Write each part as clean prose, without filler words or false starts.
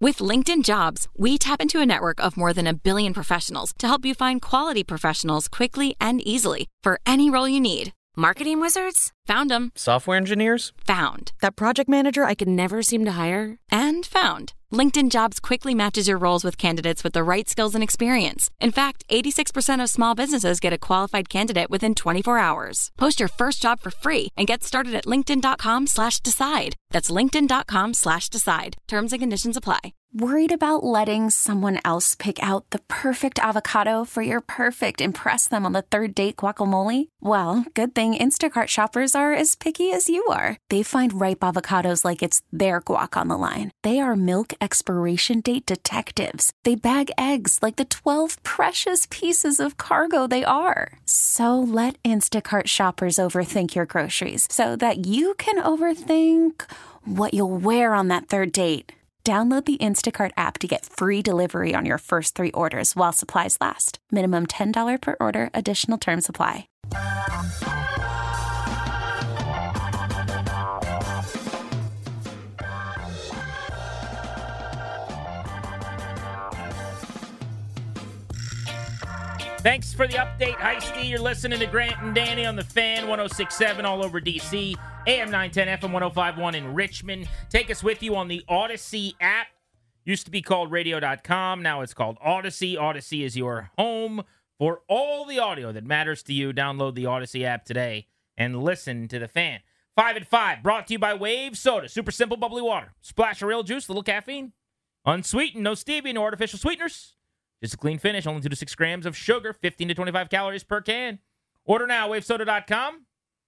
With LinkedIn Jobs, we tap into a network of more than 1 billion professionals to help you find quality professionals quickly and easily for any role you need. Marketing wizards? Found them. Software engineers? Found. That project manager I could never seem to hire? And found. LinkedIn Jobs quickly matches your roles with candidates with the right skills and experience. In fact, 86% of small businesses get a qualified candidate within 24 hours. Post your first job for free and get started at linkedin.com/decide. That's linkedin.com/decide. Terms and conditions apply. Worried about letting someone else pick out the perfect avocado for your perfect impress them on the third date guacamole? Well, good thing Instacart shoppers are as picky as you are. They find ripe avocados like it's their guac on the line. They are milk expiration date detectives. They bag eggs like the 12 precious pieces of cargo they are. So let Instacart shoppers overthink your groceries so that you can overthink what you'll wear on that third date. Download the Instacart app to get free delivery on your first 3 orders while supplies last. Minimum $10 per order. Additional terms apply. Thanks for the update, Heisty. You're listening to Grant and Danny on the Fan 106.7 all over D.C., AM 910, FM 105.1 in Richmond. Take us with you on the Odyssey app. Used to be called radio.com. Now it's called Odyssey. Odyssey is your home for all the audio that matters to you. Download the Odyssey app today and listen to the Fan. 5 at 5, brought to you by Wave Soda. Super simple, bubbly water. Splash of real juice, little caffeine. Unsweetened, no stevia, no artificial sweeteners. Just a clean finish, only 2 to 6 grams of sugar, 15 to 25 calories per can. Order now, wavesoda.com.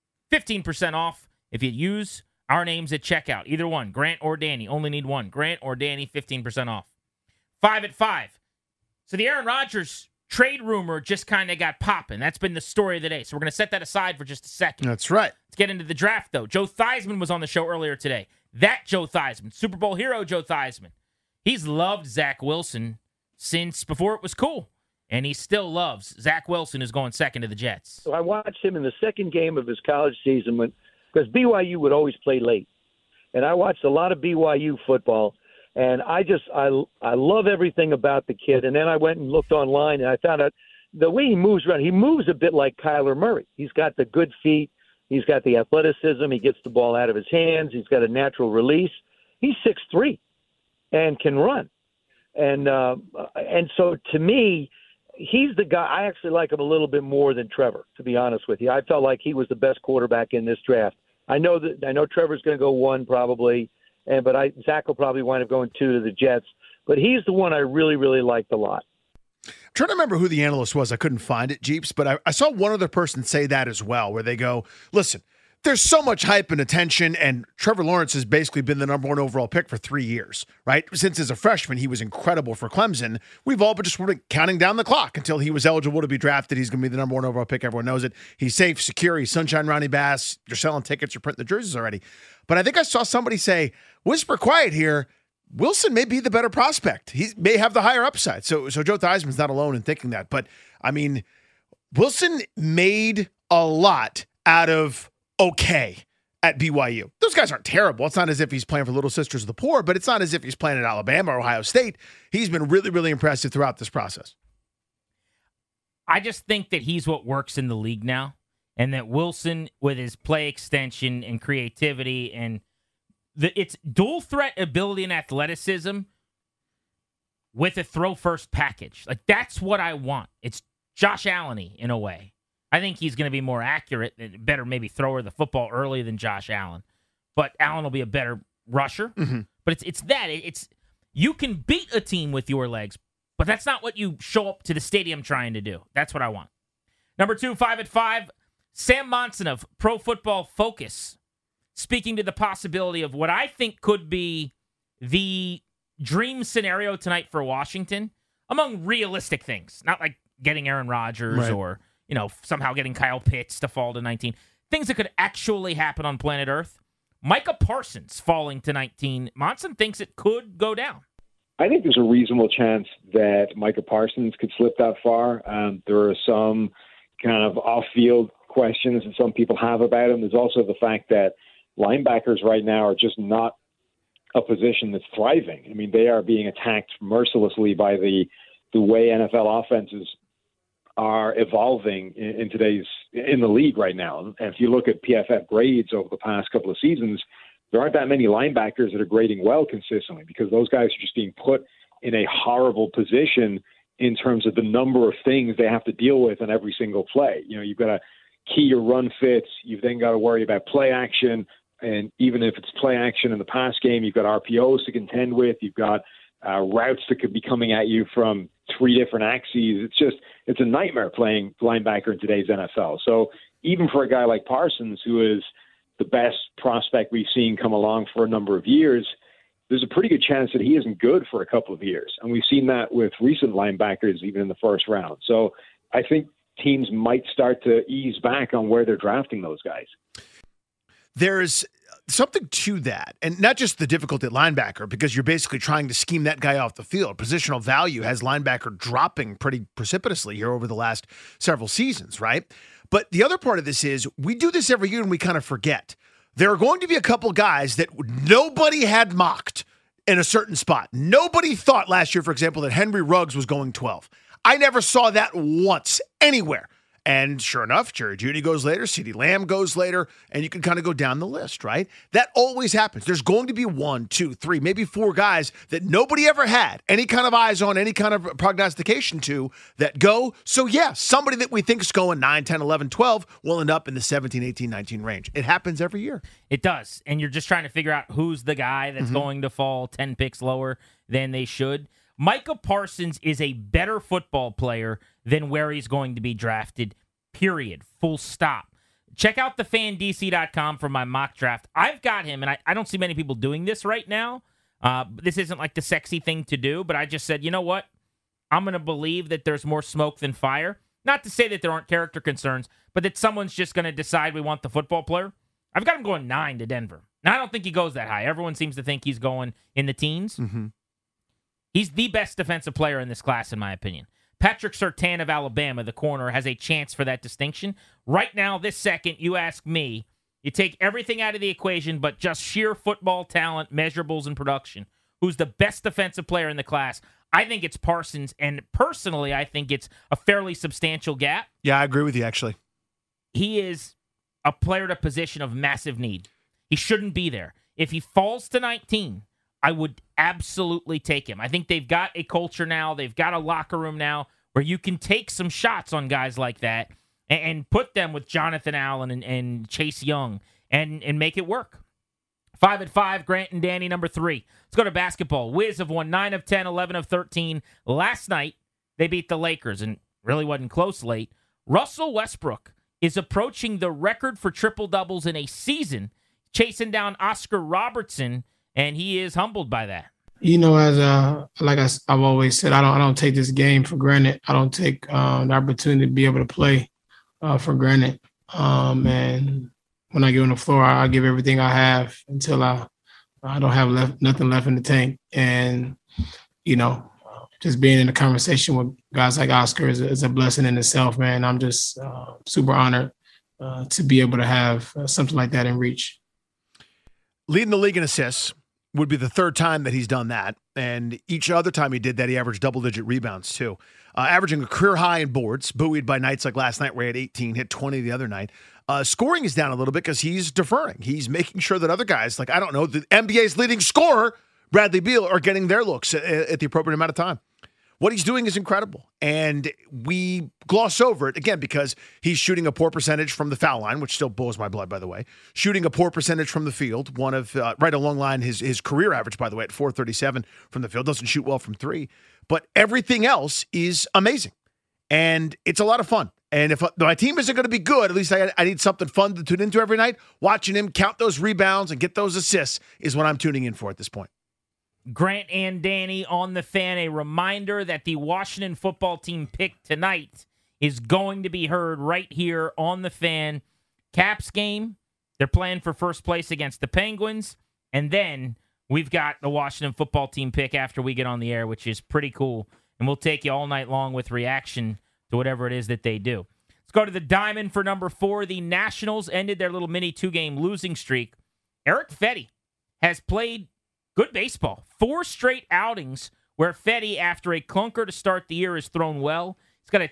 15% off if you use our names at checkout. Either one, Grant or Danny. Only need one. Grant or Danny, 15% off. 5 at 5. So the Aaron Rodgers trade rumor just kind of got popping. That's been the story of the day. So we're going to set that aside for just a second. That's right. Let's get into the draft, though. Joe Theismann was on the show earlier today. That Joe Theismann, Super Bowl hero Joe Theismann. He's loved Zach Wilson since before it was cool. And he still loves Zach Wilson, who's going second to the Jets. So I watched him in the second game of his college season because BYU would always play late. And I watched a lot of BYU football, and I love everything about the kid. And then I went and looked online, and I found out the way he moves around, he moves a bit like Kyler Murray. He's got the good feet. He's got the athleticism. He gets the ball out of his hands. He's got a natural release. He's 6'3" and can run. And so to me, he's the guy. I actually like him a little bit more than Trevor, to be honest with you. I felt like he was the best quarterback in this draft. I know Trevor's going to go 1 probably, but Zach will probably wind up going 2 to the Jets. But he's the one I really, really liked a lot. I'm trying to remember who the analyst was. I couldn't find it, Jeeps, but I saw one other person say that as well, where they go, listen, there's so much hype and attention, and Trevor Lawrence has basically been the number 1 overall pick for 3 years, right? Since as a freshman, he was incredible for Clemson. We've all been just sort of counting down the clock until he was eligible to be drafted. He's going to be the number 1 overall pick. Everyone knows it. He's safe, secure. He's Sunshine Ronnie Bass. You're selling tickets. You're printing the jerseys already. But I think I saw somebody say, whisper quiet here, Wilson may be the better prospect. He may have the higher upside. So Joe Theismann's not alone in thinking that. But, I mean, Wilson made a lot out of okay at BYU. Those guys aren't terrible. It's not as if he's playing for Little Sisters of the Poor, but it's not as if he's playing at Alabama or Ohio State. He's been really, really impressive throughout this process. I just think that he's what works in the league now, and that Wilson, with his play extension and creativity and its dual threat ability and athleticism with a throw-first package. Like, that's what I want. It's Josh Allen-y in a way. I think he's going to be more accurate and better maybe thrower the football early than Josh Allen. But Allen will be a better rusher. Mm-hmm. But it's that. It's you can beat a team with your legs, but that's not what you show up to the stadium trying to do. That's what I want. Number 2, 5 at 5, Sam Monson of Pro Football Focus, speaking to the possibility of what I think could be the dream scenario tonight for Washington, among realistic things. Not like getting Aaron Rodgers or somehow getting Kyle Pitts to fall to 19. Things that could actually happen on planet Earth. Micah Parsons falling to 19. Monson thinks it could go down. I think there's a reasonable chance that Micah Parsons could slip that far. There are some kind of off-field questions that some people have about him. There's also the fact that linebackers right now are just not a position that's thriving. I mean, they are being attacked mercilessly by the way NFL offenses are evolving in the league right now. And if you look at PFF grades over the past couple of seasons, there aren't that many linebackers that are grading well consistently because those guys are just being put in a horrible position in terms of the number of things they have to deal with in every single play. You know, you've got to key your run fits. You've then got to worry about play action. And even if it's play action in the pass game, you've got RPOs to contend with. You've got routes that could be coming at you from 3 different axes. It's a nightmare playing linebacker in today's NFL. So even for a guy like Parsons, who is the best prospect we've seen come along for a number of years, there's a pretty good chance that he isn't good for a couple of years. And we've seen that with recent linebackers, even in the first round. So I think teams might start to ease back on where they're drafting those guys. There's something to that, and not just the difficulty at linebacker, because you're basically trying to scheme that guy off the field. Positional value has linebacker dropping pretty precipitously here over the last several seasons, right? But the other part of this is we do this every year and we kind of forget. There are going to be a couple guys that nobody had mocked in a certain spot. Nobody thought last year, for example, that Henry Ruggs was going 12. I never saw that once anywhere. And sure enough, Jerry Jeudy goes later, CeeDee Lamb goes later, and you can kind of go down the list, right? That always happens. There's going to be 1, 2, 3, maybe 4 guys that nobody ever had any kind of eyes on, any kind of prognostication to that go. So yeah, somebody that we think is going 9, 10, 11, 12 will end up in the 17, 18, 19 range. It happens every year. It does. And you're just trying to figure out who's the guy that's going to fall 10 picks lower than they should. Micah Parsons is a better football player than where he's going to be drafted, period, full stop. Check out thefandc.com for my mock draft. I've got him, and I don't see many people doing this right now. This isn't like the sexy thing to do, but I just said, you know what? I'm going to believe that there's more smoke than fire. Not to say that there aren't character concerns, but that someone's just going to decide we want the football player. I've got him going 9 to Denver. Now, I don't think he goes that high. Everyone seems to think he's going in the teens. Mm-hmm. He's the best defensive player in this class, in my opinion. Patrick Surtain of Alabama, the corner, has a chance for that distinction. Right now, this second, you ask me, you take everything out of the equation but just sheer football talent, measurables, and production. Who's the best defensive player in the class? I think it's Parsons, and personally, I think it's a fairly substantial gap. Yeah, I agree with you, actually. He is a player at a position of massive need. He shouldn't be there. If he falls to 19, I would absolutely take him. I think they've got a culture now. They've got a locker room now where you can take some shots on guys like that and put them with Jonathan Allen and Chase Young and make it work. 5 at 5, Grant and Danny, number 3. Let's go to basketball. Wiz have won 9 of 10, 11 of 13. Last night, they beat the Lakers, and really wasn't close late. Russell Westbrook is approaching the record for triple-doubles in a season, chasing down Oscar Robertson, and he is humbled by that. You know, as I've always said, I don't take this game for granted. I don't take the opportunity to be able to play for granted. And when I get on the floor, I give everything I have until I don't have nothing left in the tank. And you know, just being in a conversation with guys like Oscar is a blessing in itself, man. I'm just super honored to be able to have something like that in reach. Leading the league in assists would be the 3rd time that he's done that. And each other time he did that, he averaged double-digit rebounds, too. Averaging a career high in boards, buoyed by nights like last night where he had 18, hit 20 the other night. Scoring is down a little bit because he's deferring. He's making sure that other guys, like, I don't know, the NBA's leading scorer, Bradley Beal, are getting their looks at the appropriate amount of time. What he's doing is incredible. And we gloss over it, again, because he's shooting a poor percentage from the foul line, which still boils my blood, by the way. Shooting a poor percentage from the field, one of right along line his career average, by the way, at .437 from the field. Doesn't shoot well from 3. But everything else is amazing. And it's a lot of fun. And if my team isn't going to be good, at least I need something fun to tune into every night. Watching him count those rebounds and get those assists is what I'm tuning in for at this point. Grant and Danny on the Fan. A reminder that the Washington football team pick tonight is going to be heard right here on the Fan. Caps game, they're playing for first place against the Penguins. And then we've got the Washington football team pick after we get on the air, which is pretty cool. And we'll take you all night long with reaction to whatever it is that they do. Let's go to the Diamond for number 4. The Nationals ended their little mini 2-game losing streak. Eric Fetty has played good baseball. 4 straight outings where Fedde, after a clunker to start the year, has thrown well. He's got a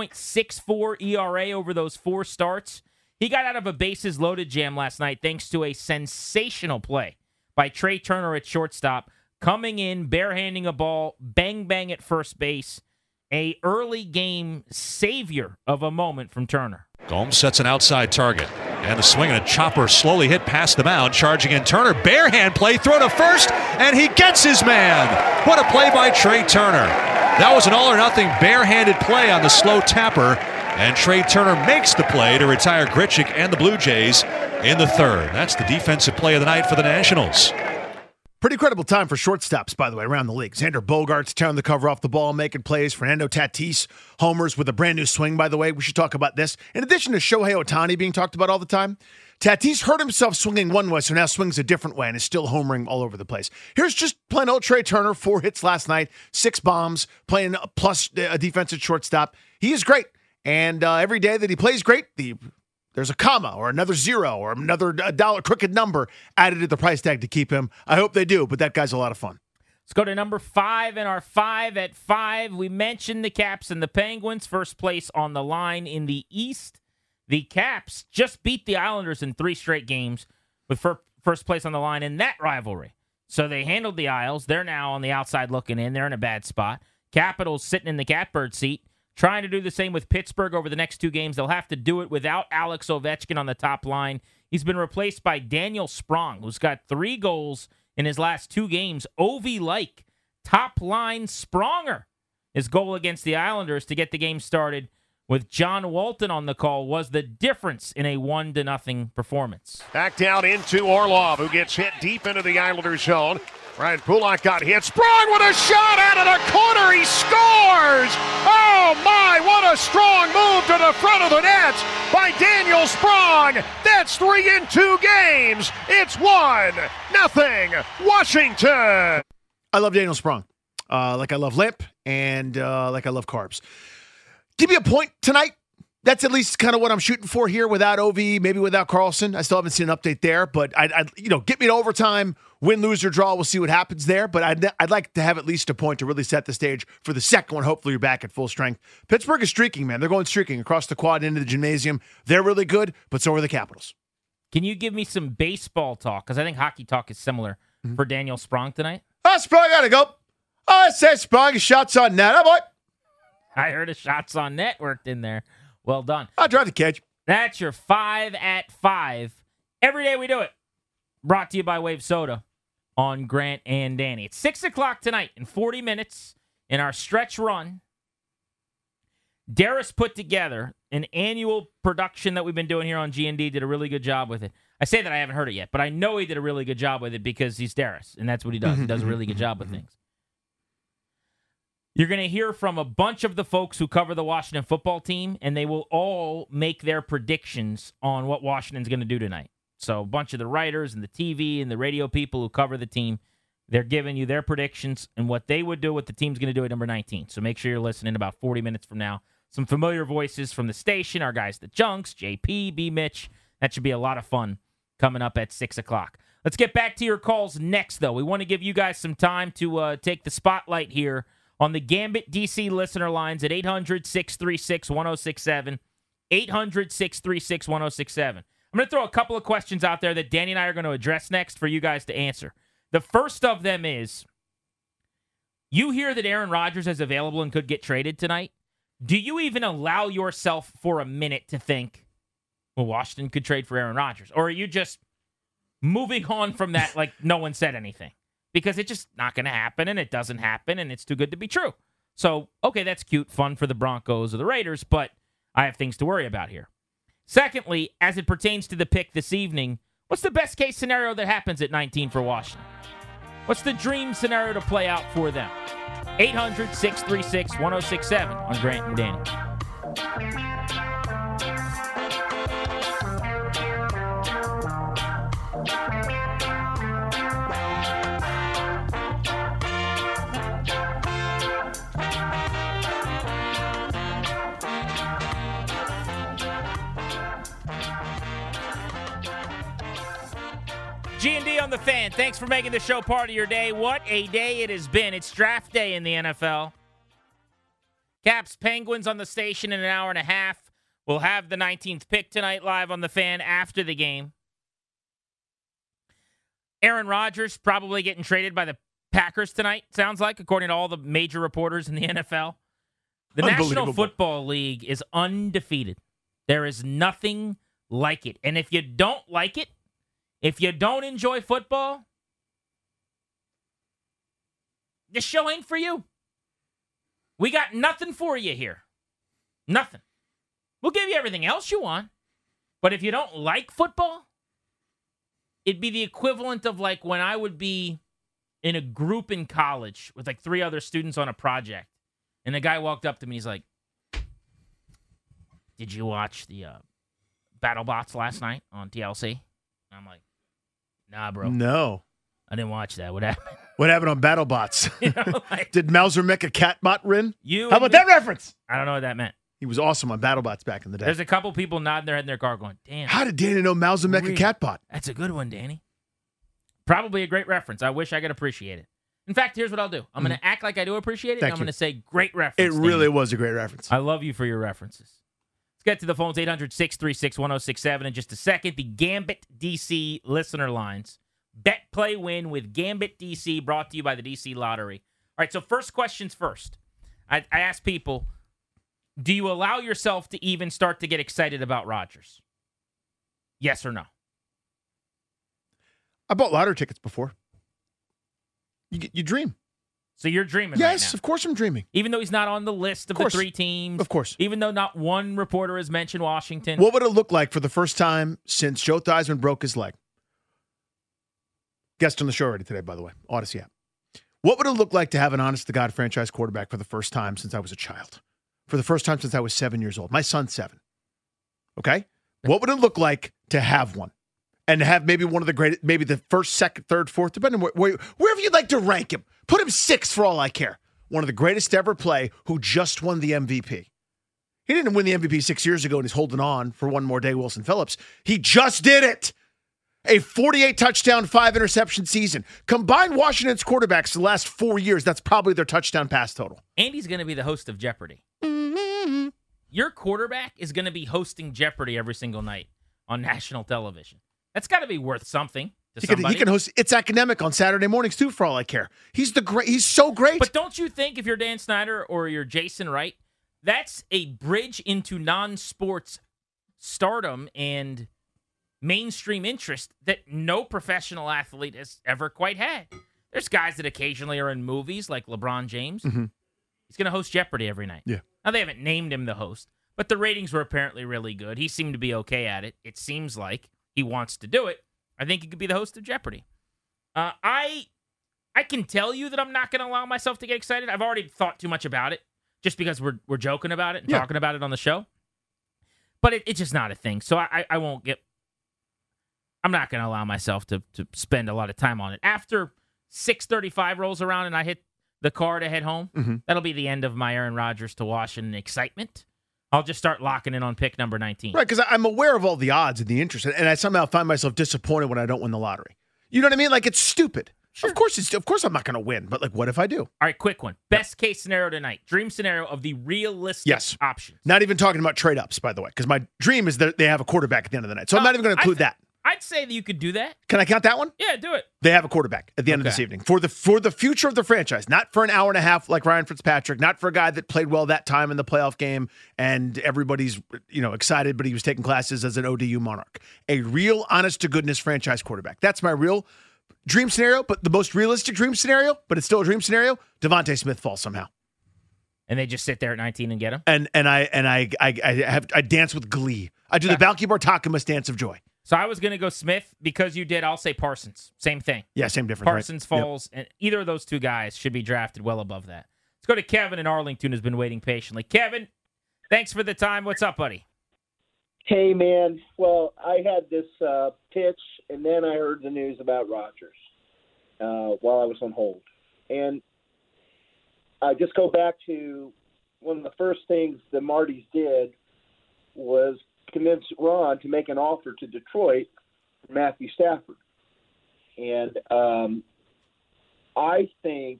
2.64 ERA over those 4 starts. He got out of a bases loaded jam last night thanks to a sensational play by Trey Turner at shortstop, coming in, barehanding a ball, bang, bang at first base. A early game savior of a moment from Turner. Gomes sets an outside target. And the swing and a chopper slowly hit past the mound. Charging in Turner. Barehand play. Throw to first. And he gets his man. What a play by Trey Turner. That was an all-or-nothing barehanded play on the slow tapper. And Trey Turner makes the play to retire Grichuk and the Blue Jays in the 3rd. That's the defensive play of the night for the Nationals. Pretty credible time for shortstops, by the way, around the league. Xander Bogaerts tearing the cover off the ball, making plays. Fernando Tatis homers with a brand new swing, by the way. We should talk about this. In addition to Shohei Ohtani being talked about all the time, Tatis hurt himself swinging one way, so now swings a different way and is still homering all over the place. Here's just plain old Trey Turner, 4 hits last night, 6 bombs, playing plus a defensive shortstop. He is great. And every day that he plays great, there's a comma or another 0 or another dollar crooked number added to the price tag to keep him. I hope they do, but that guy's a lot of fun. Let's go to number 5 in our 5 at 5. We mentioned the Caps and the Penguins. First place on the line in the East. The Caps just beat the Islanders in 3 straight games with first place on the line in that rivalry. So they handled the Isles. They're now on the outside looking in. They're in a bad spot. Capitals sitting in the catbird seat, trying to do the same with Pittsburgh over the next 2 games. They'll have to do it without Alex Ovechkin on the top line. He's been replaced by Daniel Sprong, who's got 3 goals in his last 2 games. Ovi-like top line Spronger. His goal against the Islanders to get the game started with John Walton on the call was the difference in a 1-0 performance. Back down into Orlov, who gets hit deep into the Islanders zone. Ryan Pulock got hit. Sprong with a shot out of the corner. He scores! Oh, my, what a strong move to the front of the net by Daniel Sprong. That's 3 in 2 games. It's 1-0 Washington. I love Daniel Sprong. Like I love Limp and like I love carbs. Give me a point tonight. That's at least kind of what I'm shooting for here without Ovi, maybe without Carlson. I still haven't seen an update there, but I'd get me to overtime, win, lose, or draw. We'll see what happens there, but I'd like to have at least a point to really set the stage for the second one. Hopefully you're back at full strength. Pittsburgh is streaking, man. They're going streaking across the quad into the gymnasium. They're really good, but so are the Capitals. Can you give me some baseball talk? Because I think hockey talk is similar for Daniel Sprong tonight. Oh, Sprong got to go. Oh, it says Sprong, shots on net. Oh, boy. I heard a shots on net worked in there. Well done. I'll drive the catch. That's your 5 at 5. Every day we do it. Brought to you by Wave Soda on Grant and Danny. It's 6 o'clock tonight in 40 minutes in our stretch run. Darius put together an annual production that we've been doing here on G&D. Did a really good job with it. I say that I haven't heard it yet, but I know he did a really good job with it because he's Darius, and that's what he does. He does a really good job with things. You're going to hear from a bunch of the folks who cover the Washington football team, and they will all make their predictions on what Washington's going to do tonight. So a bunch of the writers and the TV and the radio people who cover the team, they're giving you their predictions and what they would do, what the team's going to do at number 19. So make sure you're listening about 40 minutes from now. Some familiar voices from the station, our guys, the Junks, JP, B. Mitch. That should be a lot of fun coming up at 6 o'clock. Let's get back to your calls next, though. We want to give you guys some time to take the spotlight here on the Gambit DC listener lines at 800-636-1067, 800-636-1067. I'm going to throw a couple of questions out there that Danny and I are going to address next for you guys to answer. The first of them is, you hear that Aaron Rodgers is available and could get traded tonight. Do you even allow yourself for a minute to think, well, Washington could trade for Aaron Rodgers? Or are you just moving on from that like no one said anything? Because it's just not going to happen, and it doesn't happen, and it's too good to be true. So, okay, that's cute, fun for the Broncos or the Raiders, but I have things to worry about here. Secondly, as it pertains to the pick this evening, what's the best-case scenario that happens at 19 for Washington? What's the dream scenario to play out for them? 800-636-1067 on Grant and Danny. G&D on the Fan. Thanks for making the show part of your day. What a day it has been. It's draft day in the NFL. Caps Penguins on the station in an hour and a half. We'll have the 19th pick tonight live on the Fan after the game. Aaron Rodgers probably getting traded by the Packers tonight, sounds like, according to all the major reporters in the NFL. The National Football League is undefeated. There is nothing like it. And if you don't like it, if you don't enjoy football, this show ain't for you. We got nothing for you here. Nothing. We'll give you everything else you want. But if you don't like football, it'd be the equivalent of like when I would be in a group in college with like 3 other students on a project. And the guy walked up to me. He's like, "Did you watch the BattleBots last night on TLC?" And I'm like, "Nah, bro. No. I didn't watch that. What happened?" What happened on BattleBots? Did Mauser make a catbot win? How about that reference? I don't know what that meant. He was awesome on BattleBots back in the day. There's a couple people nodding their head in their car going, "Damn. How did Danny know Mauser make a catbot?" That's a good one, Danny. Probably a great reference. I wish I could appreciate it. In fact, here's what I'll do. I'm going to act like I do appreciate it, and I'm going to say great reference. It really was a great reference. I love you for your references. Let's get to the phones, 800-636-1067 in just a second. The Gambit DC listener lines. Bet, play, win with Gambit DC, brought to you by the DC Lottery. All right, so first questions first. I asked people, do you allow yourself to even start to get excited about Rodgers? Yes or no? I bought lottery tickets before. You dream. So you're dreaming right now? Yes, of course I'm dreaming. Even though he's not on the list of the 3 teams? Of course. Even though not one reporter has mentioned Washington? What would it look like for the first time since Joe Theismann broke his leg? Guest on the show already today, by the way. Odyssey app. What would it look like to have an honest-to-God franchise quarterback for the first time since I was a child? For the first time since I was 7 years old. My son's 7. Okay? What would it look like to have one? And have maybe one of the greatest, maybe the first, second, third, fourth, depending on wherever you'd like to rank him. Put him 6th for all I care. One of the greatest to ever play who just won the MVP. He didn't win the MVP 6 years ago and he's holding on for one more day, Wilson Phillips. He just did it. A 48-touchdown, 5-interception season. Combine Washington's quarterbacks the last 4 years, that's probably their touchdown pass total. Andy's going to be the host of Jeopardy. Mm-hmm. Your quarterback is going to be hosting Jeopardy every single night on national television. That's got to be worth something to somebody. He can host It's Academic on Saturday mornings, too, for all I care. He's so great. But don't you think if you're Dan Snyder or you're Jason Wright, that's a bridge into non-sports stardom and mainstream interest that no professional athlete has ever quite had. There's guys that occasionally are in movies like LeBron James. Mm-hmm. He's going to host Jeopardy every night. Yeah. Now, they haven't named him the host, but the ratings were apparently really good. He seemed to be okay at it. It seems like he wants to do it. I think he could be the host of Jeopardy. I can tell you that I'm not going to allow myself to get excited. I've already thought too much about it just because we're joking about it and talking about it on the show. But it's just not a thing. So I won't get... I'm not going to allow myself to spend a lot of time on it. After 6:35 rolls around and I hit the car to head home, that'll be the end of my Aaron Rodgers to Washington excitement. I'll just start locking in on pick number 19. Right, because I'm aware of all the odds and the interest, and I somehow find myself disappointed when I don't win the lottery. You know what I mean? Like, it's stupid. Sure. Of course I'm not going to win, but, like, what if I do? All right, quick one. Best case scenario tonight. Dream scenario of the realistic options. Not even talking about trade-ups, by the way, because my dream is that they have a quarterback at the end of the night. So I'm not even going to include that. I'd say that you could do that. Can I count that one? Yeah, do it. They have a quarterback at the end of this evening for the future of the franchise, not for an hour and a half like Ryan Fitzpatrick, not for a guy that played well that time in the playoff game and everybody's excited, but he was taking classes as an ODU Monarch. A real, honest to goodness franchise quarterback. That's my real dream scenario, but the most realistic dream scenario, but it's still a dream scenario. Devontae Smith falls somehow, and they just sit there at 19 and get him. And I dance with glee. I do the Balky Bartakamus dance of joy. So I was going to go Smith. Because you did, I'll say Parsons. Same thing. Yeah, same difference. Parsons falls, and either of those two guys should be drafted well above that. Let's go to Kevin in Arlington, who's been waiting patiently. Kevin, thanks for the time. What's up, buddy? Hey, man. Well, I had this pitch, and then I heard the news about Rodgers while I was on hold. And I just go back to one of the first things the Martys did was convince Ron to make an offer to Detroit for Matthew Stafford. And I think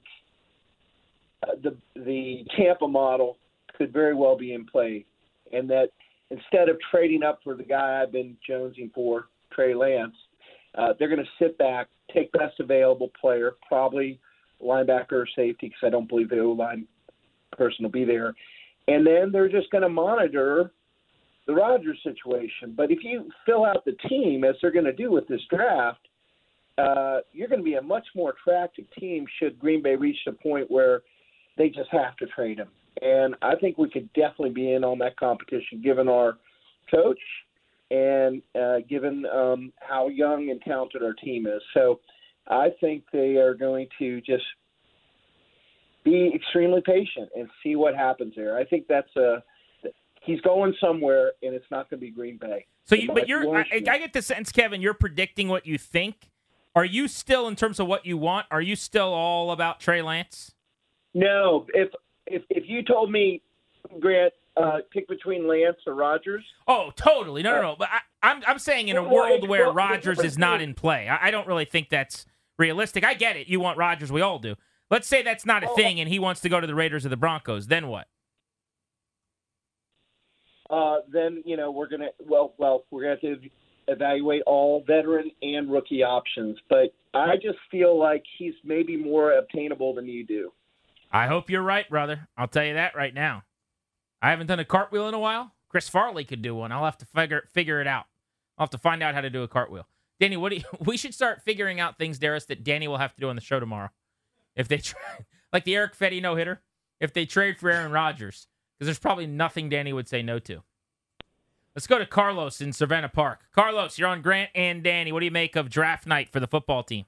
the Tampa model could very well be in play, and that instead of trading up for the guy I've been jonesing for, Trey Lance, they're going to sit back, take best available player, probably linebacker or safety, because I don't believe the O-line person will be there. And then they're just going to monitor the Rodgers situation. But if you fill out the team, as they're going to do with this draft, you're going to be a much more attractive team should Green Bay reach the point where they just have to trade him. And I think we could definitely be in on that competition given our coach and given how young and talented our team is. So I think they are going to just be extremely patient and see what happens there. I think he's going somewhere, and it's not going to be Green Bay. So, I get the sense, Kevin, you're predicting what you think. Are you still, in terms of what you want, are you still all about Trey Lance? No. If you told me, Grant, pick between Lance or Rodgers. Oh, totally. No. But I'm saying in a world where Rodgers is not in play, I don't really think that's realistic. I get it. You want Rodgers. We all do. Let's say that's not a thing, and he wants to go to the Raiders or the Broncos. Then what? Then we're gonna have to evaluate all veteran and rookie options. But I just feel like he's maybe more obtainable than you do. I hope you're right, brother. I'll tell you that right now. I haven't done a cartwheel in a while. Chris Farley could do one. I'll have to figure it out. I'll have to find out how to do a cartwheel. Danny, we should start figuring out things, Darius, that Danny will have to do on the show tomorrow. If they try, like the Eric Fetty no-hitter, if they trade for Aaron Rodgers, because there's probably nothing Danny would say no to. Let's go to Carlos in Savannah Park. Carlos, you're on Grant and Danny. What do you make of draft night for the football team?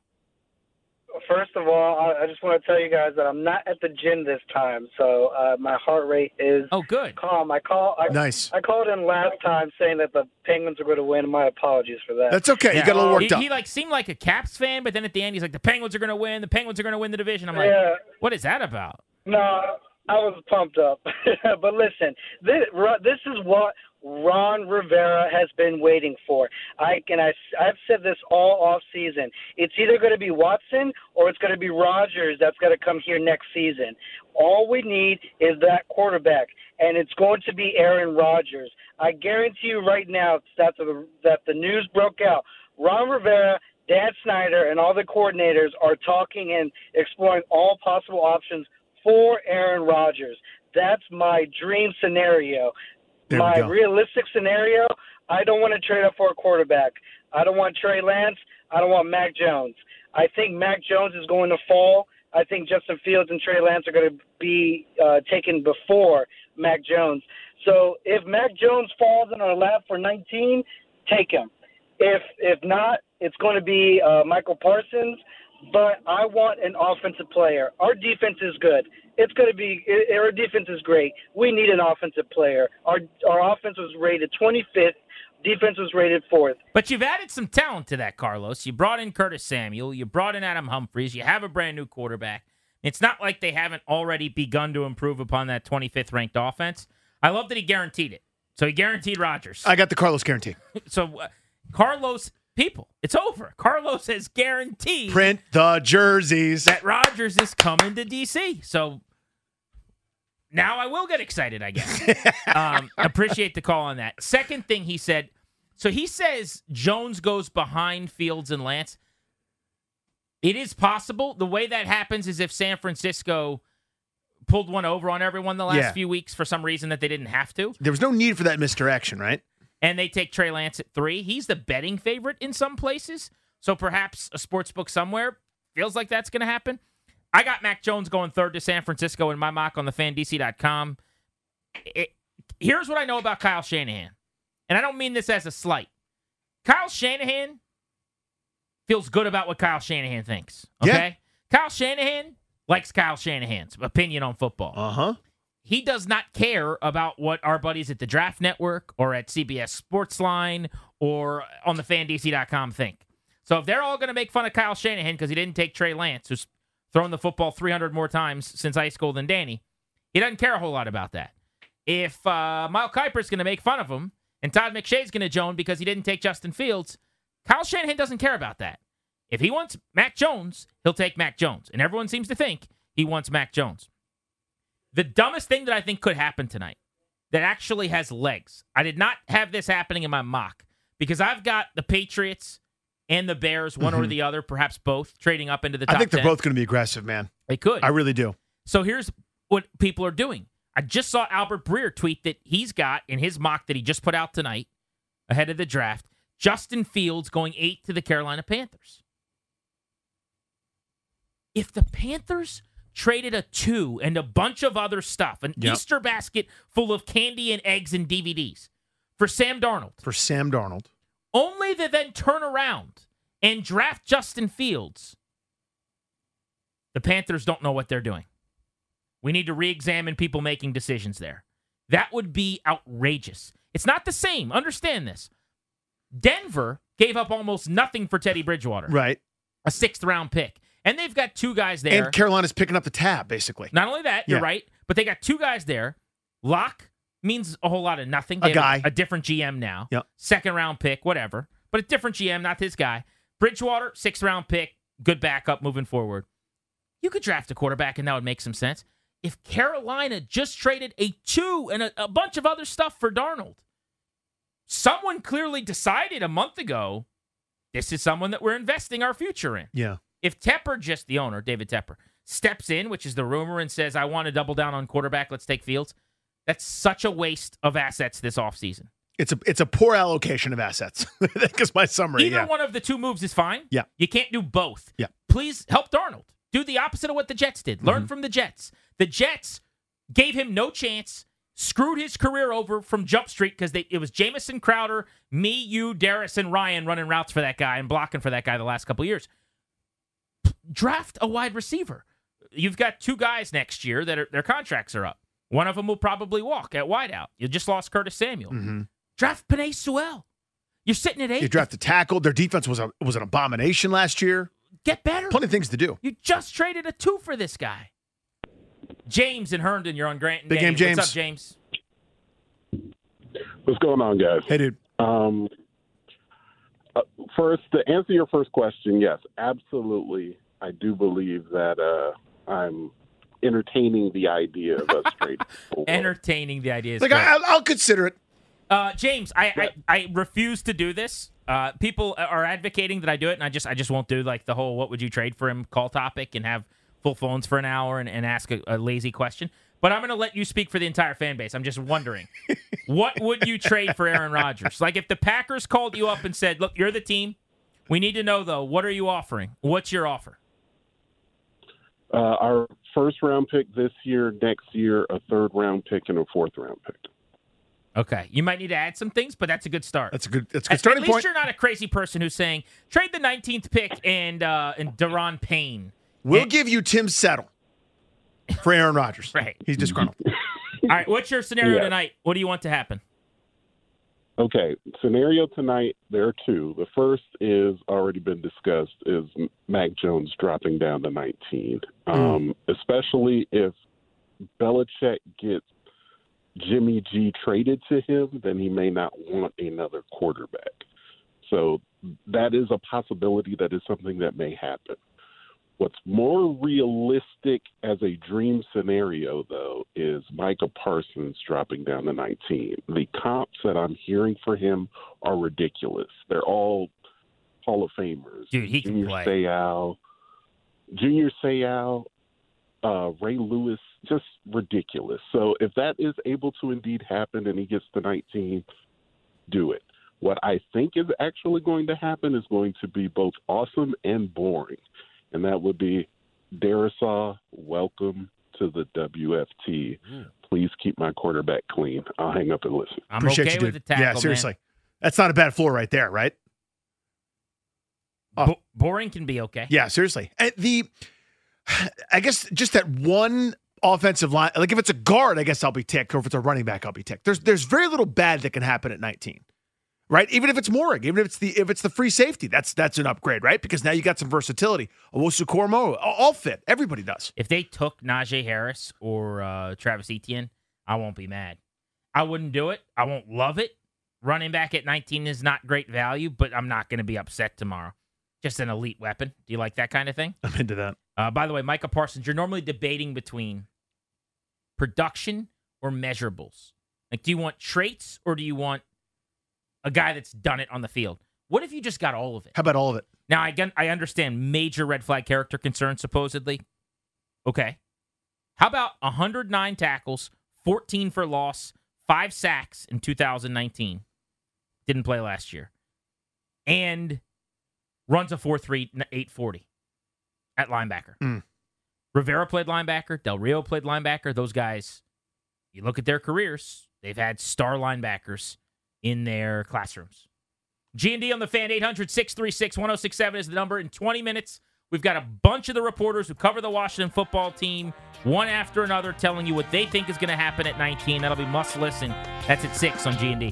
First of all, I just want to tell you guys that I'm not at the gym this time, so my heart rate is calm. Nice. I called in last time saying that the Penguins are going to win. My apologies for that. That's okay. Yeah. You got a little worked up. He seemed like a Caps fan, but then at the end he's like, the Penguins are going to win. The Penguins are going to win the division. I'm like, what is that about? No, I was pumped up. But listen, this is what Ron Rivera has been waiting for. I've said this all off season. It's either going to be Watson or it's going to be Rodgers that's going to come here next season. All we need is that quarterback, and it's going to be Aaron Rodgers. I guarantee you right now that the news broke out. Ron Rivera, Dan Snyder, and all the coordinators are talking and exploring all possible options for Aaron Rodgers. That's my dream scenario. My realistic scenario, I don't want to trade up for a quarterback. I don't want Trey Lance. I don't want Mac Jones. I think Mac Jones is going to fall. I think Justin Fields and Trey Lance are going to be taken before Mac Jones. So if Mac Jones falls in our lap for 19, take him. If not, it's going to be Michael Parsons. But I want an offensive player. Our defense is good. Our defense is great. We need an offensive player. Our offense was rated 25th. Defense was rated 4th. But you've added some talent to that, Carlos. You brought in Curtis Samuel. You brought in Adam Humphries. You have a brand-new quarterback. It's not like they haven't already begun to improve upon that 25th ranked offense. I love that he guaranteed it. So he guaranteed Rodgers. I got the Carlos guarantee. So Carlos... People, it's over. Carlos has guaranteed print the jerseys that Rodgers is coming to DC. So now I will get excited, I guess. Appreciate the call on that. Second thing he said, so he says Jones goes behind Fields and Lance. It is possible. The way that happens is if San Francisco pulled one over on everyone the last few weeks for some reason that they didn't have to. There was no need for that misdirection, right? And they take Trey Lance at 3. He's the betting favorite in some places. So perhaps a sports book somewhere feels like that's going to happen. I got Mac Jones going 3rd to San Francisco in my mock on thefandc.com. Here's what I know about Kyle Shanahan. And I don't mean this as a slight. Kyle Shanahan feels good about what Kyle Shanahan thinks. Okay? Yeah. Kyle Shanahan likes Kyle Shanahan's opinion on football. Uh-huh. He does not care about what our buddies at the Draft Network or at CBS Sportsline or on thefandc.com think. So if they're all going to make fun of Kyle Shanahan because he didn't take Trey Lance, who's thrown the football 300 more times since high school than Danny, he doesn't care a whole lot about that. If Mile Kiper's going to make fun of him and Todd McShay's going to joan because he didn't take Justin Fields, Kyle Shanahan doesn't care about that. If he wants Mac Jones, he'll take Mac Jones. And everyone seems to think he wants Mac Jones. The dumbest thing that I think could happen tonight that actually has legs. I did not have this happening in my mock because I've got the Patriots and the Bears, one or the other, perhaps both, trading up into the top 10. I think they're both going to be aggressive, man. They could. I really do. So here's what people are doing. I just saw Albert Breer tweet that he's got in his mock that he just put out tonight ahead of the draft, Justin Fields going 8 to the Carolina Panthers. If the Panthers traded a 2 and a bunch of other stuff, an Easter basket full of candy and eggs and DVDs for Sam Darnold. Only to then turn around and draft Justin Fields. The Panthers don't know what they're doing. We need to re-examine people making decisions there. That would be outrageous. It's not the same. Understand this. Denver gave up almost nothing for Teddy Bridgewater. Right. A 6th-round pick. And they've got 2 guys there. And Carolina's picking up the tab, basically. Not only that, you're right, but they got 2 guys there. Locke means a whole lot of nothing. They have a different GM now. Yep. 2nd-round pick, whatever. But a different GM, not this guy. Bridgewater, 6th-round pick, good backup moving forward. You could draft a quarterback, and that would make some sense. If Carolina just traded a 2 and a bunch of other stuff for Darnold, someone clearly decided a month ago, this is someone that we're investing our future in. Yeah. If Tepper, just the owner, David Tepper, steps in, which is the rumor, and says, I want to double down on quarterback, let's take Fields, that's such a waste of assets this offseason. It's a poor allocation of assets. That's my summary. Either one of the 2 moves is fine. Yeah. You can't do both. Yeah. Please help Darnold. Do the opposite of what the Jets did. Learn from the Jets. The Jets gave him no chance, screwed his career over from Jump Street because it was Jamison Crowder, me, you, Darius, and Ryan running routes for that guy and blocking for that guy the last couple of years. Draft a wide receiver. You've got 2 guys next year that their contracts are up. One of them will probably walk at wideout. You just lost Curtis Samuel. Draft Penei Sewell. You're sitting at 8. You draft a tackle. Their defense was an abomination last year. Get better. Plenty of things to do. You just traded a 2 for this guy. James in Herndon, you're on Grant and Big game, James. What's up, James? What's going on, guys? Hey, dude. First, to answer your first question, yes, absolutely. I do believe that I'm entertaining the idea of us trading. Entertaining the idea is like I'll consider it. James, I refuse to do this. People are advocating that I do it, and I just won't do like the whole "what would you trade for him" call topic and have full phones for an hour and ask a lazy question. But I'm going to let you speak for the entire fan base. I'm just wondering, what would you trade for Aaron Rodgers? Like if the Packers called you up and said, "Look, you're the team. We need to know though, what are you offering? What's your offer?" Our 1st-round pick this year, next year, a 3rd-round pick, and a 4th-round pick. Okay, you might need to add some things, but that's a good start. That's a good starting point. At least you're not a crazy person who's saying trade the 19th pick and Daron Payne. We'll give you Tim Settle for Aaron Rodgers. Right, he's disgruntled. All right, what's your scenario tonight? What do you want to happen? Okay, scenario tonight, there are 2. The first is already been discussed, is Mac Jones dropping down to 19. Especially if Belichick gets Jimmy G traded to him, then he may not want another quarterback. So that is a possibility. That is something that may happen. What's more realistic as a dream scenario, though, is Micah Parsons dropping down to 19. The comps that I'm hearing for him are ridiculous. They're all Hall of Famers. Dude, he can play. Junior Seau, Ray Lewis, just ridiculous. So if that is able to indeed happen and he gets to 19, do it. What I think is actually going to happen is going to be both awesome and boring. And that would be, Darisaw, welcome to the WFT. Please keep my quarterback clean. I'll hang up and listen. I'm Appreciate okay you, dude. with the tackle, yeah, seriously. Man. That's not a bad floor right there, right? Boring can be okay. Yeah, seriously. I guess just that one offensive line, like if it's a guard, I guess I'll be ticked, or if it's a running back, I'll be ticked. There's very little bad that can happen at 19. Right? Even if it's Morig, even if it's the free safety, that's an upgrade, right? Because now you got some versatility. Owusu-Koramoah, all fit. Everybody does. If they took Najee Harris or Travis Etienne, I won't be mad. I wouldn't do it. I won't love it. Running back at 19 is not great value, but I'm not going to be upset tomorrow. just an elite weapon. Do you like that kind of thing? I'm into that. By the way, Micah Parsons, you're normally debating between production or measurables. Like, do you want traits or do you want a guy that's done it on the field? What if you just got all of it? How about all of it? Now, I understand major red flag character concerns, supposedly. Okay. How about 109 tackles, 14 for loss, 5 sacks in 2019? Didn't play last year. And runs a 4.3, 840 at linebacker. Rivera played linebacker. Del Rio played linebacker. Those guys, you look at their careers, they've had star linebackers in their classrooms. G&D on the Fan, 800-636-1067 is the number. In 20 minutes, we've got a bunch of the reporters who cover the Washington football team, one after another, telling you what they think is going to happen at 19. That'll be must listen. That's at 6 on G&D.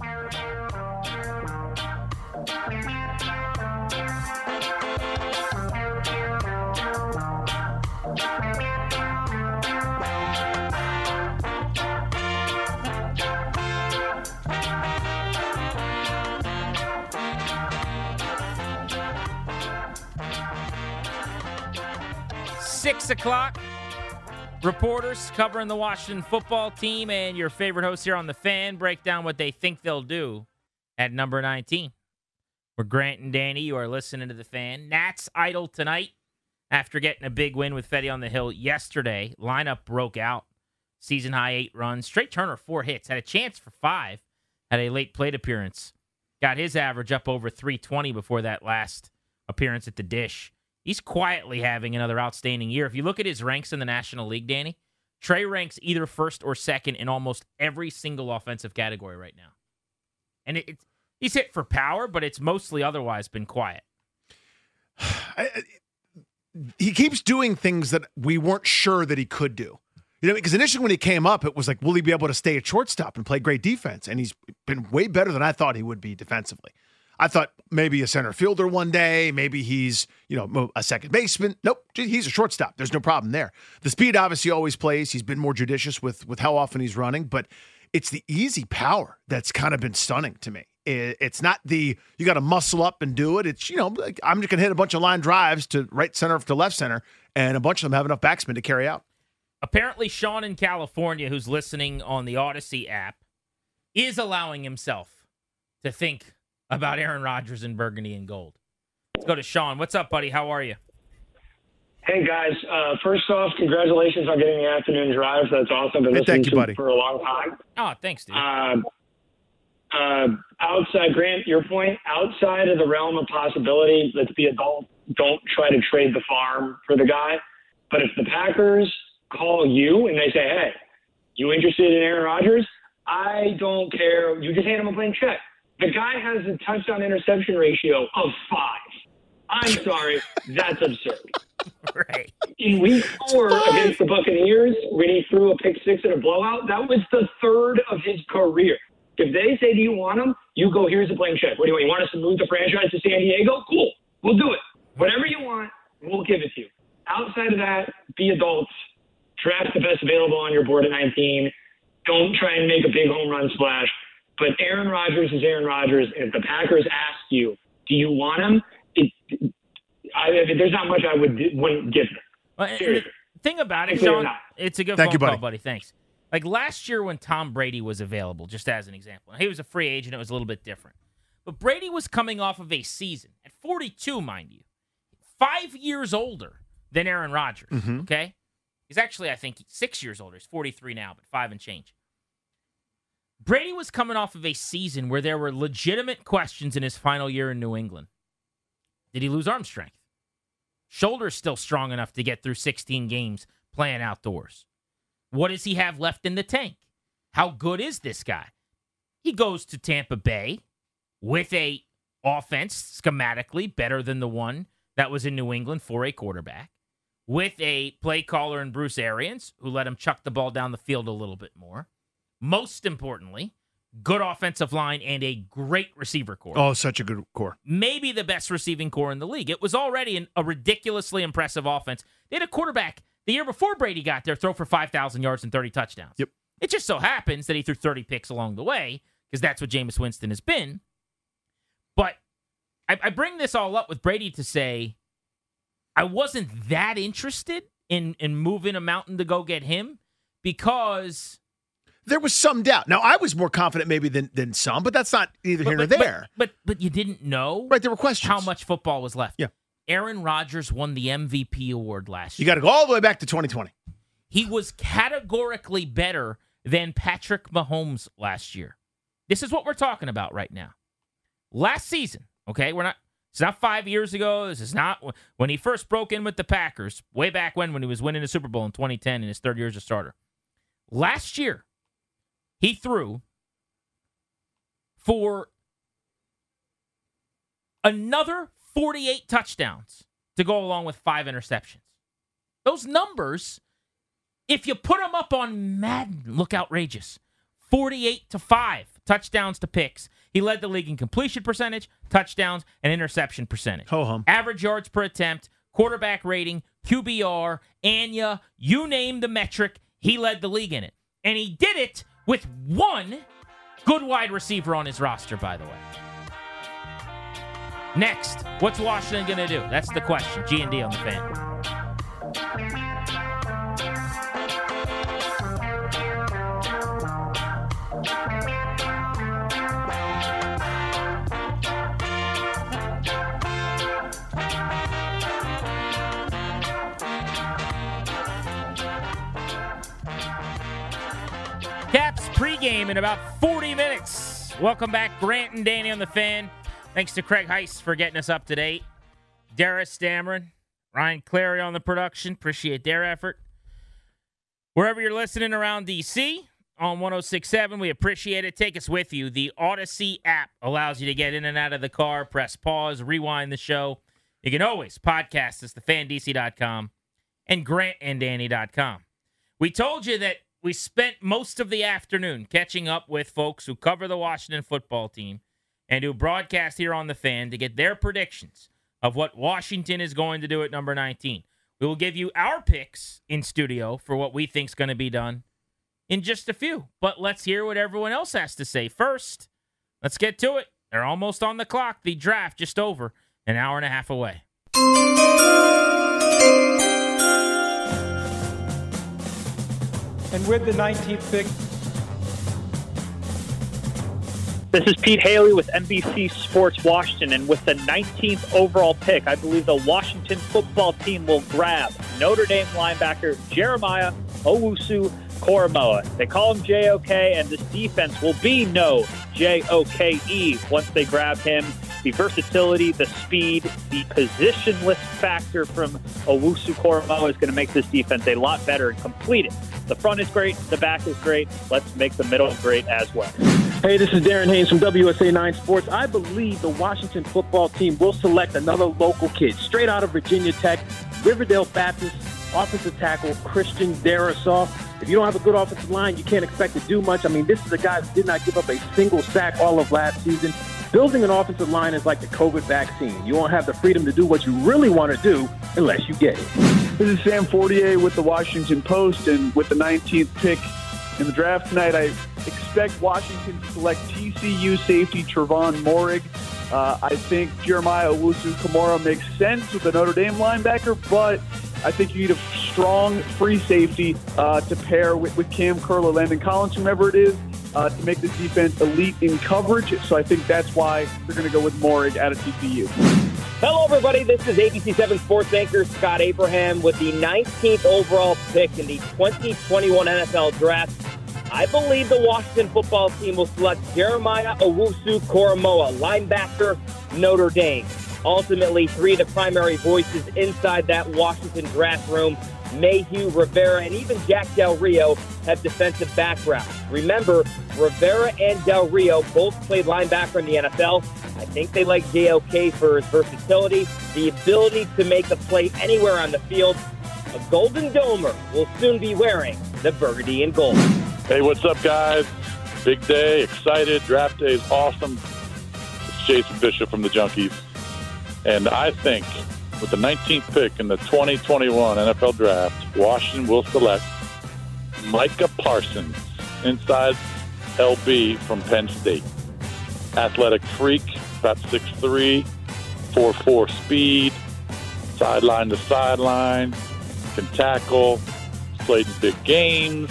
Six o'clock. Reporters covering the Washington football team and your favorite hosts here on The Fan break down what they think they'll do at number 19. We're Grant and Danny. You are listening to The Fan. Nats idle tonight after getting a big win with Fetty on the Hill yesterday. Lineup broke out. Season high 8 runs. Trey Turner, 4 hits. Had a chance for 5. Had a late plate appearance. Got his average up over 320 before that last appearance at the Dish. He's quietly having another outstanding year. If you look at his ranks in the National League, Danny, Trey ranks either first or second in almost every single offensive category right now. And he's hit for power, but it's mostly otherwise been quiet. He keeps doing things that we weren't sure that he could do. You know, because initially when he came up, it was like, will he be able to stay at shortstop and play great defense? And he's been way better than I thought he would be defensively. I thought maybe a center fielder one day, maybe he's, a second baseman. Nope, he's a shortstop. There's no problem there. The speed obviously always plays. He's been more judicious with how often he's running, but it's the easy power that's kind of been stunning to me. It's not you got to muscle up and do it. It's, like I'm just going to hit a bunch of line drives to right center to left center, and a bunch of them have enough backspin to carry out. Apparently, Sean in California, who's listening on the Odyssey app, is allowing himself to think about Aaron Rodgers in burgundy and gold. Let's go to Sean. What's up, buddy? How are you? Hey, guys. First off, congratulations on getting the afternoon drive. That's awesome. Been listening thank you, buddy. For a long time. Oh, thanks, dude. Outside, Grant, your point, outside of the realm of possibility, let's be adult. Don't try to trade the farm for the guy. But if the Packers call you and they say, hey, you interested in Aaron Rodgers? I don't care. You just hand him a blank check. The guy has a touchdown-interception ratio of 5. I'm sorry. That's absurd. Right. In week 4 against the Buccaneers, when he threw a pick 6 in a blowout, that was the 3rd of his career. If they say, do you want him? You go, here's a blank check. What do you want? You want us to move the franchise to San Diego? Cool. We'll do it. Whatever you want, we'll give it to you. Outside of that, be adults. Draft the best available on your board at 19. Don't try and make a big home run splash. But Aaron Rodgers is Aaron Rodgers. And if the Packers ask you, do you want him? There's not much I wouldn't give them. Well, the thing about it, Sean, it's a good phone call, buddy. Thanks. Like last year when Tom Brady was available, just as an example. He was a free agent. It was a little bit different. But Brady was coming off of a season, at 42, mind you, 5 years older than Aaron Rodgers, okay? He's actually, I think, 6 years older. He's 43 now, but 5 and change. Brady was coming off of a season where there were legitimate questions in his final year in New England. Did he lose arm strength? Shoulder's still strong enough to get through 16 games playing outdoors. What does he have left in the tank? How good is this guy? He goes to Tampa Bay with a offense schematically better than the one that was in New England for a quarterback, with a play caller in Bruce Arians, who let him chuck the ball down the field a little bit more. Most importantly, good offensive line and a great receiver core. Oh, such a good core. Maybe the best receiving core in the league. It was already a ridiculously impressive offense. They had a quarterback the year before Brady got there throw for 5,000 yards and 30 touchdowns. Yep. It just so happens that he threw 30 picks along the way because that's what Jameis Winston has been. But I bring this all up with Brady to say I wasn't that interested in moving a mountain to go get him because there was some doubt. Now, I was more confident maybe than some, but that's not either here nor there. But you didn't know. Right, there were questions. How much football was left. Yeah. Aaron Rodgers won the MVP award last year. You got to go all the way back to 2020. He was categorically better than Patrick Mahomes last year. This is what we're talking about right now. Last season, okay, it's not 5 years ago. This is not when he first broke in with the Packers, way back when he was winning the Super Bowl in 2010 in his third year as a starter. Last year, he threw for another 48 touchdowns to go along with 5 interceptions. Those numbers, if you put them up on Madden, look outrageous. 48-5 touchdowns to picks. He led the league in completion percentage, touchdowns, and interception percentage. Ho-hum. Average yards per attempt, quarterback rating, QBR, ANYA, you name the metric, he led the league in it. And he did it with one good wide receiver on his roster, by the way. Next, what's Washington going to do? That's the question. G&D on the Fan. Caps pregame in about 40 minutes. Welcome back, Grant and Danny on the Fan. Thanks to Craig Heiss for getting us up to date. Darius Dameron, Ryan Clary on the production. Appreciate their effort. Wherever you're listening around D.C. on 106.7, we appreciate it. Take us with you. The Odyssey app allows you to get in and out of the car, press pause, rewind the show. You can always podcast us, thefandc.com and grantanddanny.com. We told you that we spent most of the afternoon catching up with folks who cover the Washington football team and who broadcast here on The Fan to get their predictions of what Washington is going to do at number 19. We will give you our picks in studio for what we think is going to be done in just a few. But let's hear what everyone else has to say. First, let's get to it. They're almost on the clock. The draft just over, an hour and a half away. And with the 19th pick, this is Pete Haley with NBC Sports Washington, and with the 19th overall pick, I believe the Washington football team will grab Notre Dame linebacker Jeremiah Owusu-Koramoah. They call him JOK, and this defense will be no JOKE once they grab him. The versatility, the speed, the positionless factor from Owusu-Koramoah is going to make this defense a lot better and complete it. The front is great. The back is great. Let's make the middle great as well. Hey, this is Darren Haynes from WSA 9 Sports. I believe the Washington football team will select another local kid straight out of Virginia Tech, Riverdale Baptist, offensive tackle Christian Darrisaw. If you don't have a good offensive line, you can't expect to do much. I mean, this is a guy who did not give up a single sack all of last season. Building an offensive line is like the COVID vaccine. You won't have the freedom to do what you really want to do unless you get it. This is Sam Fortier with the Washington Post, and with the 19th pick in the draft tonight, I expect Washington to select TCU safety Trevon Moehrig. I think Jeremiah Owusu-Koramoah makes sense with the Notre Dame linebacker, but I think you need a strong free safety to pair with Cam Curl or Landon Collins, whomever it is, to make this defense elite in coverage. So I think that's why they're going to go with Moehrig out of TCU. Hello, everybody. This is ABC7 sports anchor Scott Abraham with the 19th overall pick in the 2021 NFL Draft. I believe the Washington football team will select Jeremiah Owusu-Koramoah, linebacker, Notre Dame. Ultimately, three of the primary voices inside that Washington draft room, Mayhew, Rivera, and even Jack Del Rio, have defensive backgrounds. Remember, Rivera and Del Rio both played linebacker in the NFL. I think they like JOK for his versatility, the ability to make a play anywhere on the field. A Golden Domer will soon be wearing the burgundy and gold. Hey, what's up, guys? Big day, excited. Draft day is awesome. It's Jason Bishop from the Junkies. And I think with the 19th pick in the 2021 NFL Draft, Washington will select Micah Parsons, inside LB from Penn State. Athletic freak, about 6'3", 4.4 speed, sideline to sideline, can tackle, played in big games.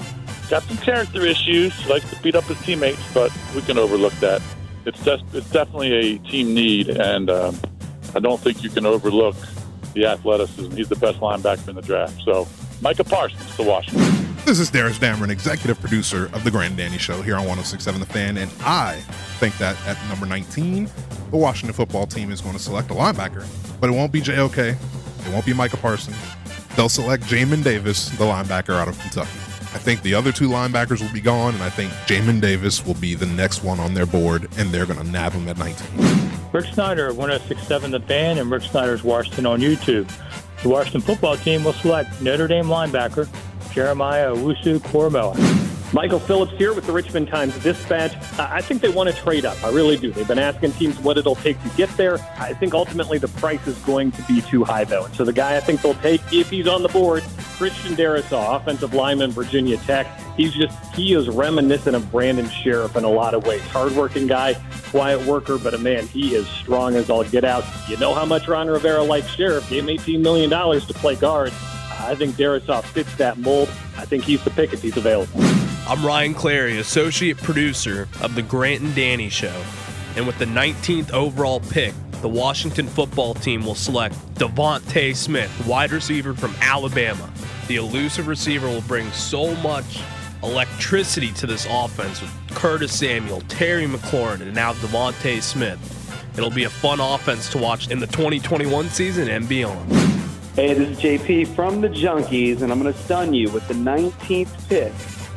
Got some character issues, likes to beat up his teammates, but we can overlook that. It's definitely a team need, and I don't think you can overlook the athleticism. He's the best linebacker in the draft. So, Micah Parsons to Washington. This is Darius Dameron, executive producer of The Grand Danny Show here on 106.7 The Fan, and I think that at number 19, the Washington football team is going to select a linebacker, but it won't be JOK. It won't be Micah Parsons. They'll select Jamin Davis, the linebacker out of Kentucky. I think the other two linebackers will be gone, and I think Jamin Davis will be the next one on their board, and they're going to nab him at 19. Rick Snyder, 106.7 The Fan, and Rick Snyder's Washington on YouTube. The Washington football team will select Notre Dame linebacker Jeremiah Owusu-Koramoah. Michael Phillips here with the Richmond Times-Dispatch. I think they want to trade up. I really do. They've been asking teams what it'll take to get there. I think ultimately the price is going to be too high, though. And so the guy I think they'll take, if he's on the board, Christian Darrisaw, offensive lineman, Virginia Tech. He is reminiscent of Brandon Sheriff in a lot of ways. Hardworking guy, quiet worker, but he is strong as all get out. You know how much Ron Rivera likes Sheriff. Gave him $18 million to play guard. I think Darrisaw fits that mold. I think he's the pick if he's available. I'm Ryan Clary, associate producer of the Grant and Danny Show. And with the 19th overall pick, the Washington football team will select Devontae Smith, wide receiver from Alabama. The elusive receiver will bring so much electricity to this offense with Curtis Samuel, Terry McLaurin, and now Devontae Smith. It'll be a fun offense to watch in the 2021 season and beyond. Hey, this is JP from the Junkies, and I'm going to stun you with the 19th pick.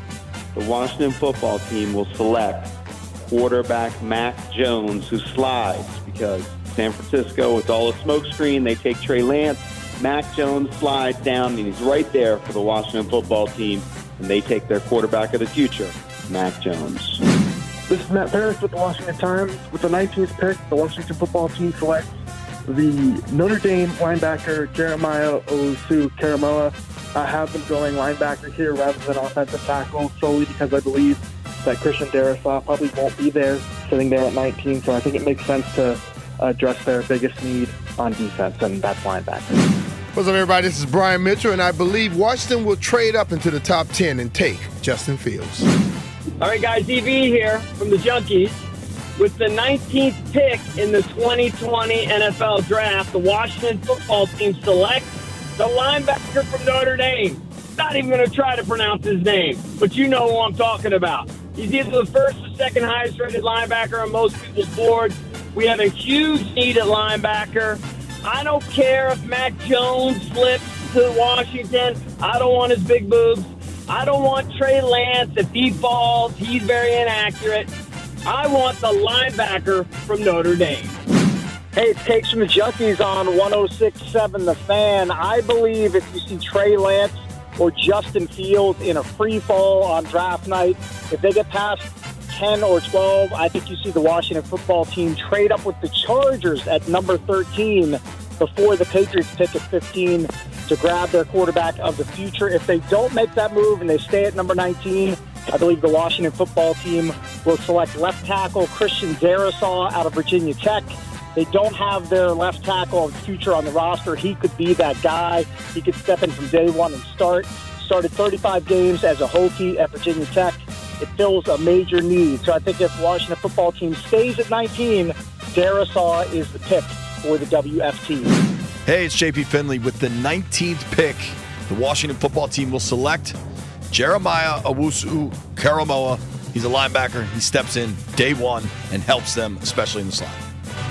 The Washington football team will select quarterback Mac Jones, who slides because San Francisco, with all the smoke screen, they take Trey Lance. Mac Jones slides down, and he's right there for the Washington football team, and they take their quarterback of the future, Mac Jones. This is Matt Paris with the Washington Times. With the 19th pick, the Washington football team selects the Notre Dame linebacker Jeremiah Owusu-Koramoah. I have them going linebacker here rather than offensive tackle solely because I believe that Christian Darrisaw probably won't be there sitting there at 19, so I think it makes sense to address their biggest need on defense, and that's linebacker. What's up, everybody? This is Brian Mitchell, and I believe Washington will trade up into the top 10 and take Justin Fields. All right, guys, EV here from the Junkies. With the 19th pick in the 2020 NFL Draft, the Washington football team selects the linebacker from Notre Dame. Not even going to try to pronounce his name, but you know who I'm talking about. He's either the first or second highest rated linebacker on most people's boards. We have a huge need at linebacker. I don't care if Mac Jones flips to Washington. I don't want his big boobs. I don't want Trey Lance. If he falls, he's very inaccurate. I want the linebacker from Notre Dame. Hey, it's Cakes from the Junkies on 106.7 The Fan. I believe if you see Trey Lance or Justin Fields in a free fall on draft night, if they get past 10 or 12, I think you see the Washington football team trade up with the Chargers at number 13 before the Patriots pick at 15 to grab their quarterback of the future. If they don't make that move and they stay at number 19, I believe the Washington football team will select left tackle Christian Darrisaw out of Virginia Tech. They don't have their left tackle of the future on the roster. He could be that guy. He could step in from day one and started 35 games as a Hokie at Virginia Tech. It fills a major need. So I think if Washington football team stays at 19, Darrisaw is the pick for the WFT. Hey, it's JP Finley with the 19th pick. The Washington football team will select Jeremiah Owusu-Koramoah. He's a linebacker. He steps in day one and helps them, especially in the slot.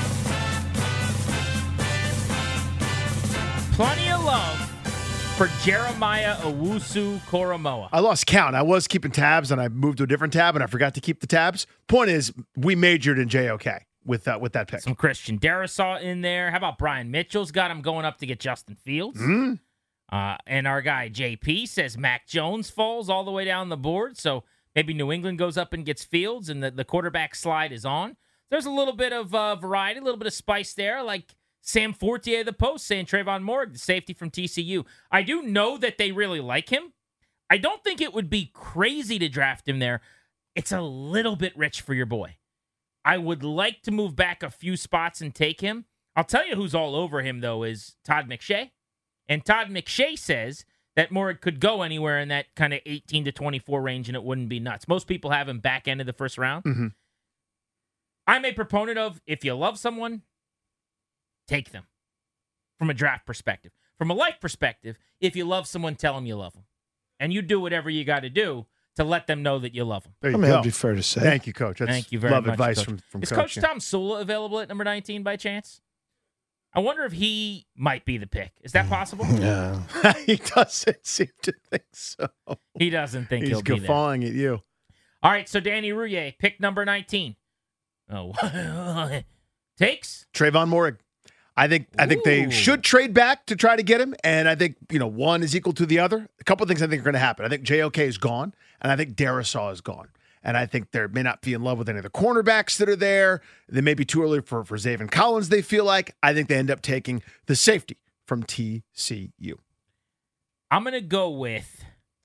Plenty of love for Jeremiah Owusu-Koramoah. I lost count. I was keeping tabs, and I moved to a different tab, and I forgot to keep the tabs. Point is, we majored in JOK with that pick. Some Christian Darrisaw in there. How about Brian Mitchell's got him going up to get Justin Fields? Mm-hmm. And our guy JP says Mac Jones falls all the way down the board, so maybe New England goes up and gets Fields, and the quarterback slide is on. There's a little bit of variety, a little bit of spice there, like Sam Fortier of the Post saying Trayvon Moehrig, the safety from TCU. I do know that they really like him. I don't think it would be crazy to draft him there. It's a little bit rich for your boy. I would like to move back a few spots and take him. I'll tell you who's all over him, though, is Todd McShay. And Todd McShay says that Moehrig could go anywhere in that kind of 18 to 24 range, and it wouldn't be nuts. Most people have him back end of the first round. Mm-hmm. I'm a proponent of, if you love someone, take them from a draft perspective. From a life perspective, if you love someone, tell them you love them. And you do whatever you got to do to let them know that you love them. There you I'm go. going to be fair to say. Thank you, Coach. That's Thank you very love much, advice Coach. from Is Coach. Coach Tom Sula available at number 19 by chance? I wonder if he might be the pick. Is that possible? Yeah. He doesn't seem to think so. He doesn't think He's he'll be there. guffawing at you. All right, so Danny Rouillet, pick number 19. Oh, takes Trayvon Moehrig. I think they should trade back to try to get him, and I think one is equal to the other. A couple of things I think are going to happen. I think JOK is gone, and I think Darisaw is gone. And I think they may not be in love with any of the cornerbacks that are there. They may be too early for Zaven Collins, they feel like. I think they end up taking the safety from TCU. I'm going to go with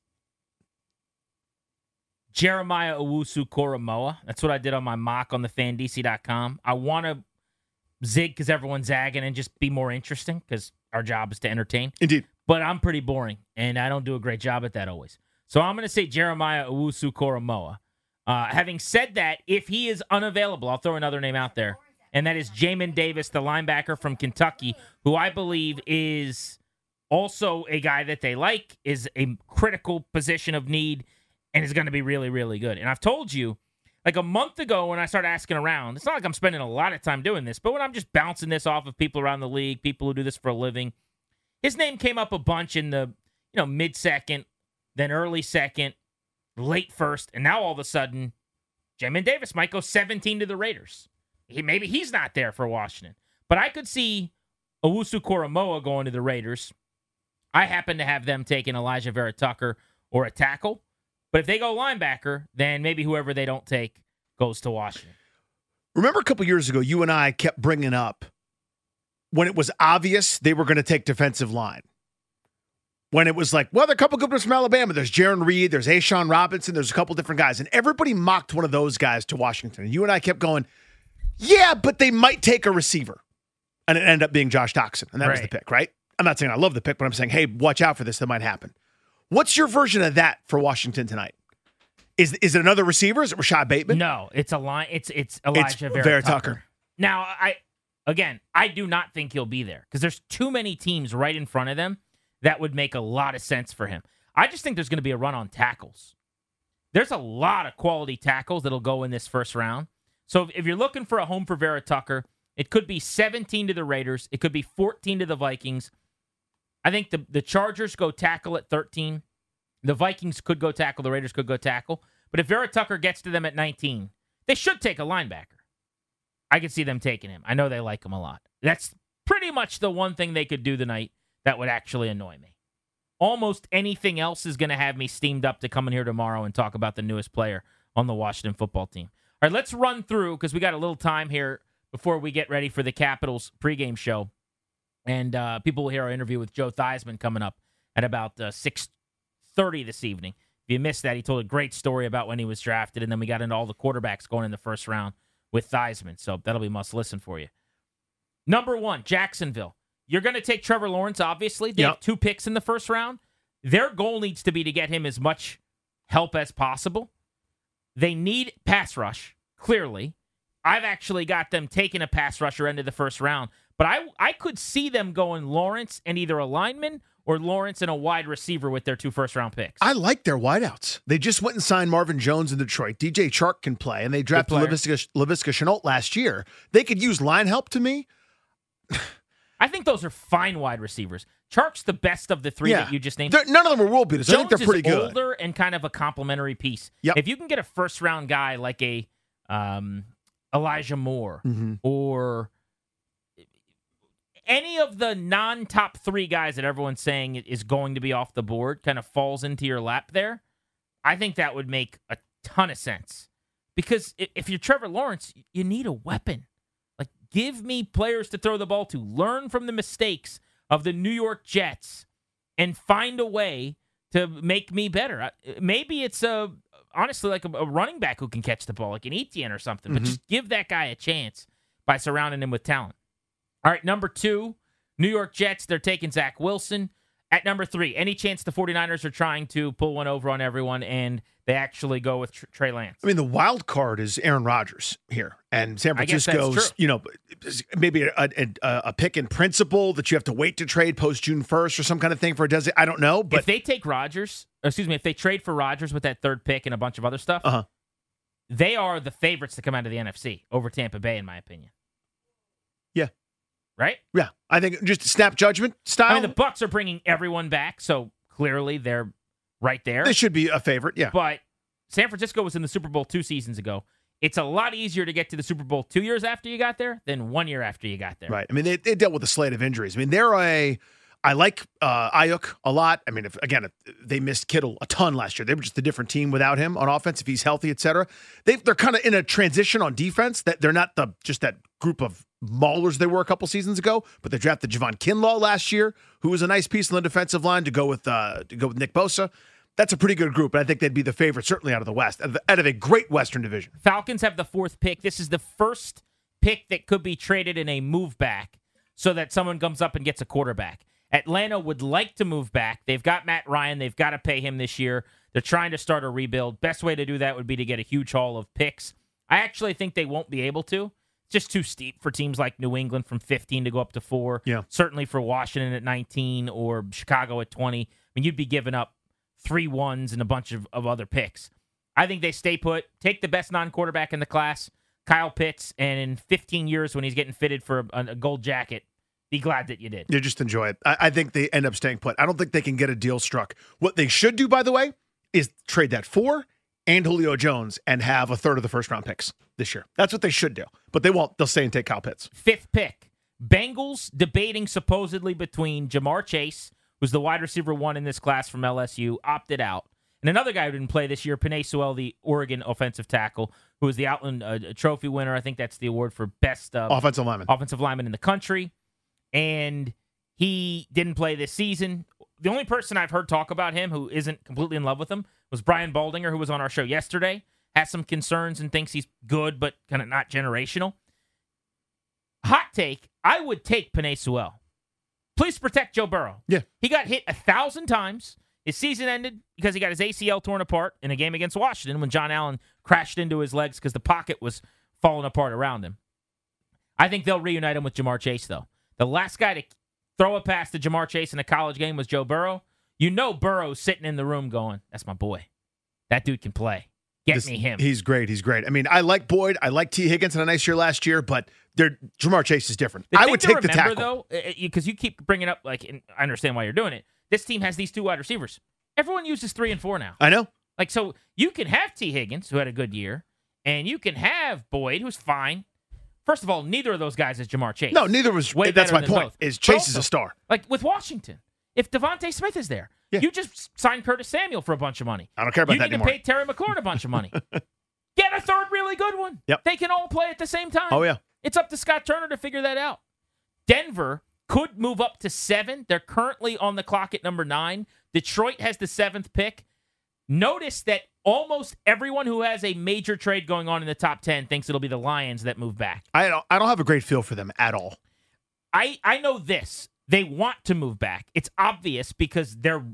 Jeremiah Owusu-Koramoah. That's what I did on my mock on the FanDC.com. I want to zig because everyone's zagging and just be more interesting because our job is to entertain. Indeed. But I'm pretty boring, and I don't do a great job at that always. So I'm going to say Jeremiah Owusu-Koramoah. Having said that, if he is unavailable, I'll throw another name out there, and that is Jamin Davis, the linebacker from Kentucky, who I believe is also a guy that they like, is a critical position of need, and is going to be really, really good. And I've told you, like a month ago when I started asking around, it's not like I'm spending a lot of time doing this, but when I'm just bouncing this off of people around the league, people who do this for a living, his name came up a bunch in the mid-second, then early second, late first, and now all of a sudden, Jamin Davis might go 17 to the Raiders. Maybe he's not there for Washington. But I could see Owusu-Koramoah going to the Raiders. I happen to have them taking Elijah Vera Tucker or a tackle. But if they go linebacker, then maybe whoever they don't take goes to Washington. Remember a couple years ago, you and I kept bringing up when it was obvious they were going to take defensive line. When it was like, well, there are a couple good ones from Alabama. There's Jaron Reed. There's Ashawn Robinson. There's a couple different guys. And everybody mocked one of those guys to Washington. And you and I kept going, yeah, but they might take a receiver. And it ended up being Josh Doxson. And that was the pick, right? I'm not saying I love the pick, but I'm saying, hey, watch out for this. That might happen. What's your version of that for Washington tonight? Is it another receiver? Is it Rashad Bateman? No, it's a line. It's Elijah Vera Tucker. Now, I do not think he'll be there because there's too many teams right in front of them that would make a lot of sense for him. I just think there's going to be a run on tackles. There's a lot of quality tackles that'll go in this first round. So if you're looking for a home for Vera Tucker, it could be 17 to the Raiders. It could be 14 to the Vikings. I think the Chargers go tackle at 13. The Vikings could go tackle. The Raiders could go tackle. But if Vera Tucker gets to them at 19, they should take a linebacker. I could see them taking him. I know they like him a lot. That's pretty much the one thing they could do tonight that would actually annoy me. Almost anything else is going to have me steamed up to come in here tomorrow and talk about the newest player on the Washington football team. All right, let's run through, because we got a little time here before we get ready for the Capitals pregame show. And people will hear our interview with Joe Theismann coming up at about 6:30 this evening. If you missed that, he told a great story about when he was drafted, and then we got into all the quarterbacks going in the first round with Theismann. So that'll be must listen for you. Number 1, Jacksonville. You're going to take Trevor Lawrence, obviously. They have 2 picks in the first round. Their goal needs to be to get him as much help as possible. They need pass rush, clearly. I've actually got them taking a pass rusher into the first round. But I could see them going Lawrence and either a lineman or Lawrence and a wide receiver with their 2 first-round picks. I like their wideouts. They just went and signed Marvin Jones in Detroit. DJ Chark can play, and they drafted Laviska Shenault last year. They could use line help to me. I think those are fine wide receivers. Chark's the best of the 3 that you just named. None of them are world beaters. I think they're pretty good. Older and kind of a complementary piece. Yep. If you can get a first-round guy like a Elijah Moore or any of the non-top 3 guys that everyone's saying is going to be off the board kind of falls into your lap there, I think that would make a ton of sense. Because if you're Trevor Lawrence, you need a weapon. Like, give me players to throw the ball to. Learn from the mistakes of the New York Jets and find a way to make me better. Maybe it's honestly like a running back who can catch the ball, like an Etienne or something. But just give that guy a chance by surrounding him with talent. All right, number 2, New York Jets. They're taking Zach Wilson. At number 3, any chance the 49ers are trying to pull one over on everyone and they actually go with Trey Lance? I mean, the wild card is Aaron Rodgers here, and San Francisco's, maybe a pick in principle that you have to wait to trade post June 1st or some kind of thing for a dozen. I don't know, but if they take Rodgers, if they trade for Rodgers with that 3rd pick and a bunch of other stuff, they are the favorites to come out of the NFC over Tampa Bay, in my opinion. Yeah. Right? Yeah. I think just snap judgment style. I mean, the Bucs are bringing everyone back, so clearly they're right there. They should be a favorite, yeah. But San Francisco was in the Super Bowl 2 seasons ago. It's a lot easier to get to the Super Bowl 2 years after you got there than 1 year after you got there. Right. I mean, they dealt with a slate of injuries. I mean, I like Ayuk a lot. I mean, if they missed Kittle a ton last year. They were just a different team without him on offense, if he's healthy, et cetera. They're kind of in a transition on defense that they're not just that group of maulers they were a couple seasons ago, but they drafted Javon Kinlaw last year, who was a nice piece on the defensive line to go with Nick Bosa. That's a pretty good group, and I think they'd be the favorite, certainly out of the West, out of a great Western division. Falcons have the 4th pick. This is the first pick that could be traded in a move back so that someone comes up and gets a quarterback. Atlanta would like to move back. They've got Matt Ryan. They've got to pay him this year. They're trying to start a rebuild. Best way to do that would be to get a huge haul of picks. I actually think they won't be able to. It's just too steep for teams like New England from 15 to go up to 4. Yeah. Certainly for Washington at 19 or Chicago at 20. I mean, you'd be giving up 3 1s and a bunch of other picks. I think they stay put, take the best non-quarterback in the class, Kyle Pitts, and in 15 years when he's getting fitted for a gold jacket, be glad that you did. You just enjoy it. I think they end up staying put. I don't think they can get a deal struck. What they should do, by the way, is trade that for and Julio Jones and have a 3rd of the first-round picks this year. That's what they should do. But they won't. They'll stay and take Kyle Pitts. 5th pick. Bengals debating supposedly between Jamar Chase, who's the wide receiver 1 in this class from LSU, opted out. And another guy who didn't play this year, Penei Sewell, the Oregon offensive tackle, who was the Outland Trophy winner. I think that's the award for best offensive lineman in the country. And he didn't play this season. The only person I've heard talk about him who isn't completely in love with him was Brian Baldinger, who was on our show yesterday, has some concerns and thinks he's good but kind of not generational. Hot take, I would take Penei Sewell. Please protect Joe Burrow. Yeah. He got hit 1,000 times. His season ended because he got his ACL torn apart in a game against Washington when John Allen crashed into his legs because the pocket was falling apart around him. I think they'll reunite him with Jamar Chase, though. The last guy to throw a pass to Jamar Chase in a college game was Joe Burrow. You know Burrow's sitting in the room going, that's my boy. That dude can play. Get me him. He's great. He's great. I mean, I like Boyd. I like T. Higgins had a nice year last year, but Jamar Chase is different. I would take the tackle. Though, because you keep bringing up, and I understand why you're doing it, this team has these 2 wide receivers. Everyone uses 3 and 4 now. I know. So you can have T. Higgins, who had a good year, and you can have Boyd, who's fine. First of all, neither of those guys is Jamar Chase. No, neither was. That's my point. Is Chase is a star. Like with Washington, if Devontae Smith is there, you just sign Curtis Samuel for a bunch of money. I don't care about that anymore. You need to pay Terry McLaurin a bunch of money. Get a 3rd really good one. Yep. They can all play at the same time. Oh, yeah. It's up to Scott Turner to figure that out. Denver could move up to 7. They're currently on the clock at number 9. Detroit has the 7th pick. Notice that almost everyone who has a major trade going on in the top 10 thinks it'll be the Lions that move back. I don't have a great feel for them at all. I know this. They want to move back. It's obvious because they're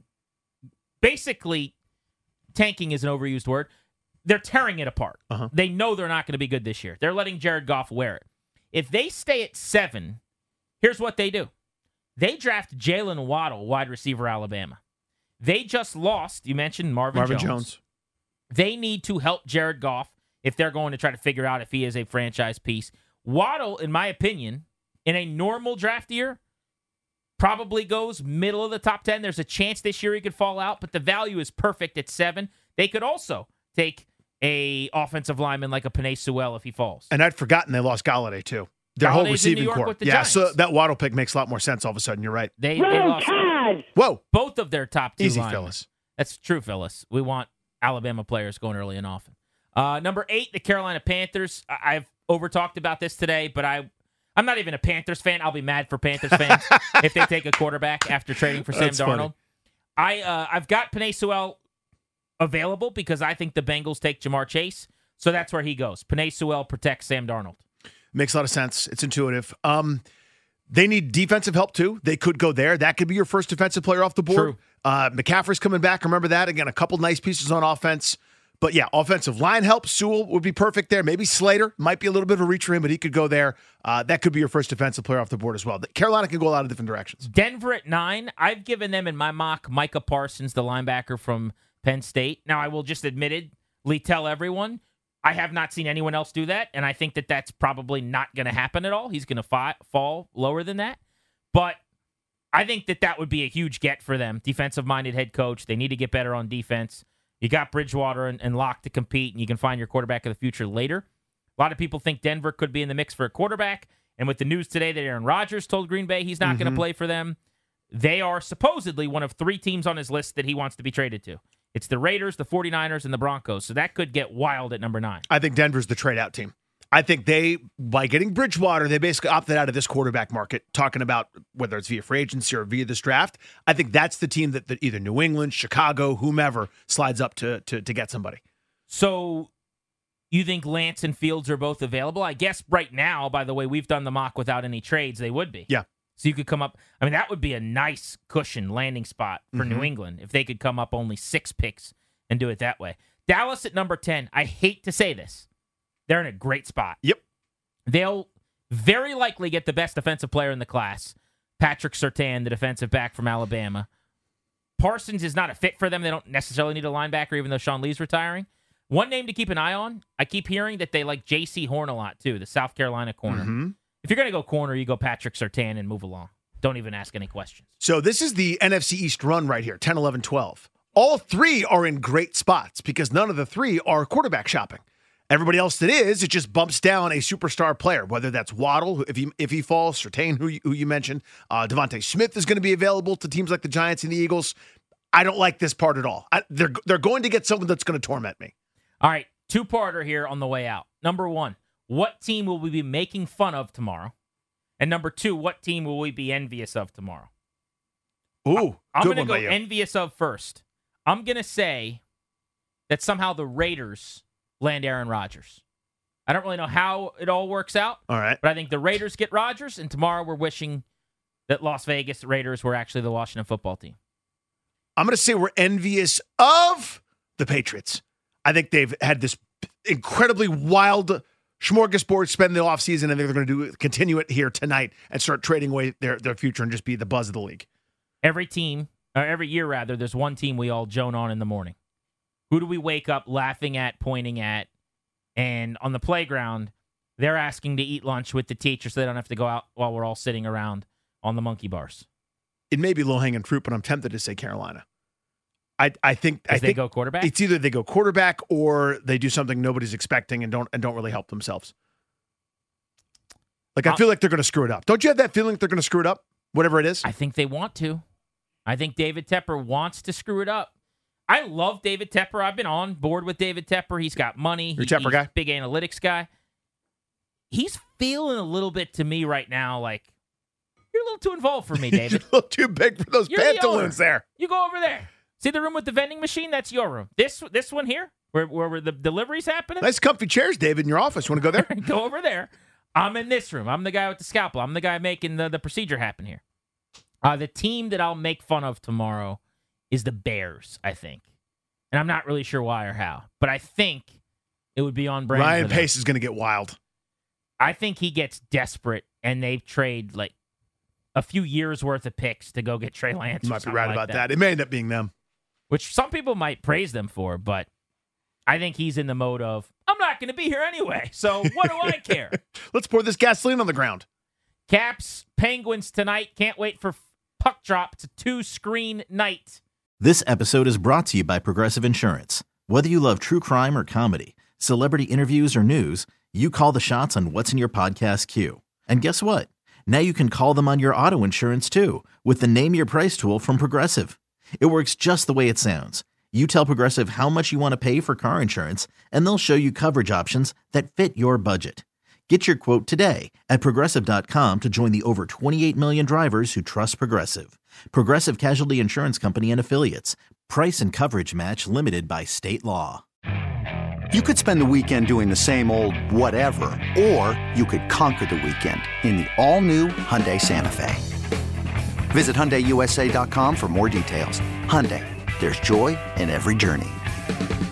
basically, tanking is an overused word, they're tearing it apart. They know they're not going to be good this year. They're letting Jared Goff wear it. If they stay at 7, here's what they do. They draft Jalen Waddle, wide receiver, Alabama. They just lost, you mentioned Marvin Jones. They need to help Jared Goff if they're going to try to figure out if he is a franchise piece. Waddle, in my opinion, in a normal draft year, probably goes middle of the top 10. There's a chance this year he could fall out, but the value is perfect at 7. They could also take a offensive lineman like a Penei Sewell if he falls. And I'd forgotten they lost Galladay, too. Their whole receiving core. So that Waddle pick makes a lot more sense all of a sudden. You're right. They lost Whoa. both of their top 2 Easy, linemen. Phyllis. That's true, Phyllis. We want Alabama players going early and often. Number 8, the Carolina Panthers. I've over-talked about this today, but I'm not even a Panthers fan. I'll be mad for Panthers fans if they take a quarterback after trading for Sam Darnold. I've got Penei Sewell available because I think the Bengals take Jamar Chase, so that's where he goes. Penei Sewell protects Sam Darnold. Makes a lot of sense. It's intuitive. They need defensive help, too. They could go there. That could be your first defensive player off the board. True. McCaffrey's coming back. Remember that. Again, a couple nice pieces on offense. But yeah, offensive line help. Sewell would be perfect there. Maybe Slater might be a little bit of a reach for him, but he could go there. That could be your first defensive player off the board as well. Carolina can go a lot of different directions. Denver at 9. I've given them in my mock Micah Parsons, the linebacker from Penn State. Now, I will just admittedly tell everyone, I have not seen anyone else do that, and I think that that's probably not going to happen at all. He's going to fall lower than that. But I think that that would be a huge get for them. Defensive-minded head coach. They need to get better on defense. You got Bridgewater and Locke to compete, and you can find your quarterback of the future later. A lot of people think Denver could be in the mix for a quarterback, and with the news today that Aaron Rodgers told Green Bay he's not going to play for them, they are supposedly one of 3 teams on his list that he wants to be traded to. It's the Raiders, the 49ers, and the Broncos, so that could get wild at number 9. I think Denver's the trade-out team. I think by getting Bridgewater, they basically opted out of this quarterback market, talking about whether it's via free agency or via this draft. I think that's the team that either New England, Chicago, whomever slides up to get somebody. So you think Lance and Fields are both available? I guess right now, by the way, we've done the mock without any trades, they would be. Yeah. So you could come up. I mean, that would be a nice cushion landing spot for New England if they could come up only 6 picks and do it that way. Dallas at number 10. I hate to say this. They're in a great spot. Yep. They'll very likely get the best defensive player in the class, Patrick Surtain, the defensive back from Alabama. Parsons is not a fit for them. They don't necessarily need a linebacker, even though Sean Lee's retiring. One name to keep an eye on, I keep hearing that they like J.C. Horn a lot, too, the South Carolina corner. If you're going to go corner, you go Patrick Surtain and move along. Don't even ask any questions. So this is the NFC East run right here, 10, 11, 12. All 3 are in great spots because none of the 3 are quarterback shopping. Everybody else that is, it just bumps down a superstar player, whether that's Waddle, if he falls, Surtain, who you mentioned. Devontae Smith is going to be available to teams like the Giants and the Eagles. I don't like this part at all. They're going to get someone that's going to torment me. All right, 2-parter here on the way out. Number 1, what team will we be making fun of tomorrow? And number 2, what team will we be envious of tomorrow? Ooh, I'm going to go envious of first. I'm going to say that somehow the Raiders land Aaron Rodgers. I don't really know how it all works out. All right. But I think the Raiders get Rodgers, and tomorrow we're wishing that Las Vegas Raiders were actually the Washington football team. I'm going to say we're envious of the Patriots. I think they've had this incredibly wild smorgasbord spend the offseason, and they're going to continue it here tonight and start trading away their future and just be the buzz of the league. Every year, there's one team we all joan on in the morning. Who do we wake up laughing at, pointing at, and on the playground, they're asking to eat lunch with the teacher so they don't have to go out while we're all sitting around on the monkey bars? It may be low-hanging fruit, but I'm tempted to say Carolina. I think they go quarterback? It's either they go quarterback or they do something nobody's expecting and don't really help themselves. Like I feel like they're going to screw it up. Don't you have that feeling they're going to screw it up? Whatever it is? I think they want to. I think David Tepper wants to screw it up. I love David Tepper. I've been on board with David Tepper. He's got money. You're a Tepper guy? Big analytics guy. He's feeling a little bit to me right now like, you're a little too involved for me, David. You're a little too big for those pantaloons there. You go over there. See the room with the vending machine? That's your room. This one here, where the delivery's happening? Nice comfy chairs, David, in your office. You want to go there? Go over there. I'm in this room. I'm the guy with the scalpel. I'm the guy making the procedure happen here. The team that I'll make fun of tomorrow is the Bears, I think. And I'm not really sure why or how, but I think it would be on brand. Ryan Pace is going to get wild. I think he gets desperate, and they trade like a few years worth of picks to go get Trey Lance. You might be right about that. It may end up being them. Which some people might praise them for, but I think he's in the mode of, I'm not going to be here anyway, so what do I care? Let's pour this gasoline on the ground. Caps, Penguins tonight. Can't wait for puck drop. It's a 2-screen night. This episode is brought to you by Progressive Insurance. Whether you love true crime or comedy, celebrity interviews or news, you call the shots on what's in your podcast queue. And guess what? Now you can call them on your auto insurance too with the Name Your Price tool from Progressive. It works just the way it sounds. You tell Progressive how much you want to pay for car insurance, and they'll show you coverage options that fit your budget. Get your quote today at Progressive.com to join the over 28 million drivers who trust Progressive. Progressive Casualty Insurance Company and Affiliates. Price and coverage match limited by state law. You could spend the weekend doing the same old whatever, or you could conquer the weekend in the all-new Hyundai Santa Fe. Visit HyundaiUSA.com for more details. Hyundai, there's joy in every journey.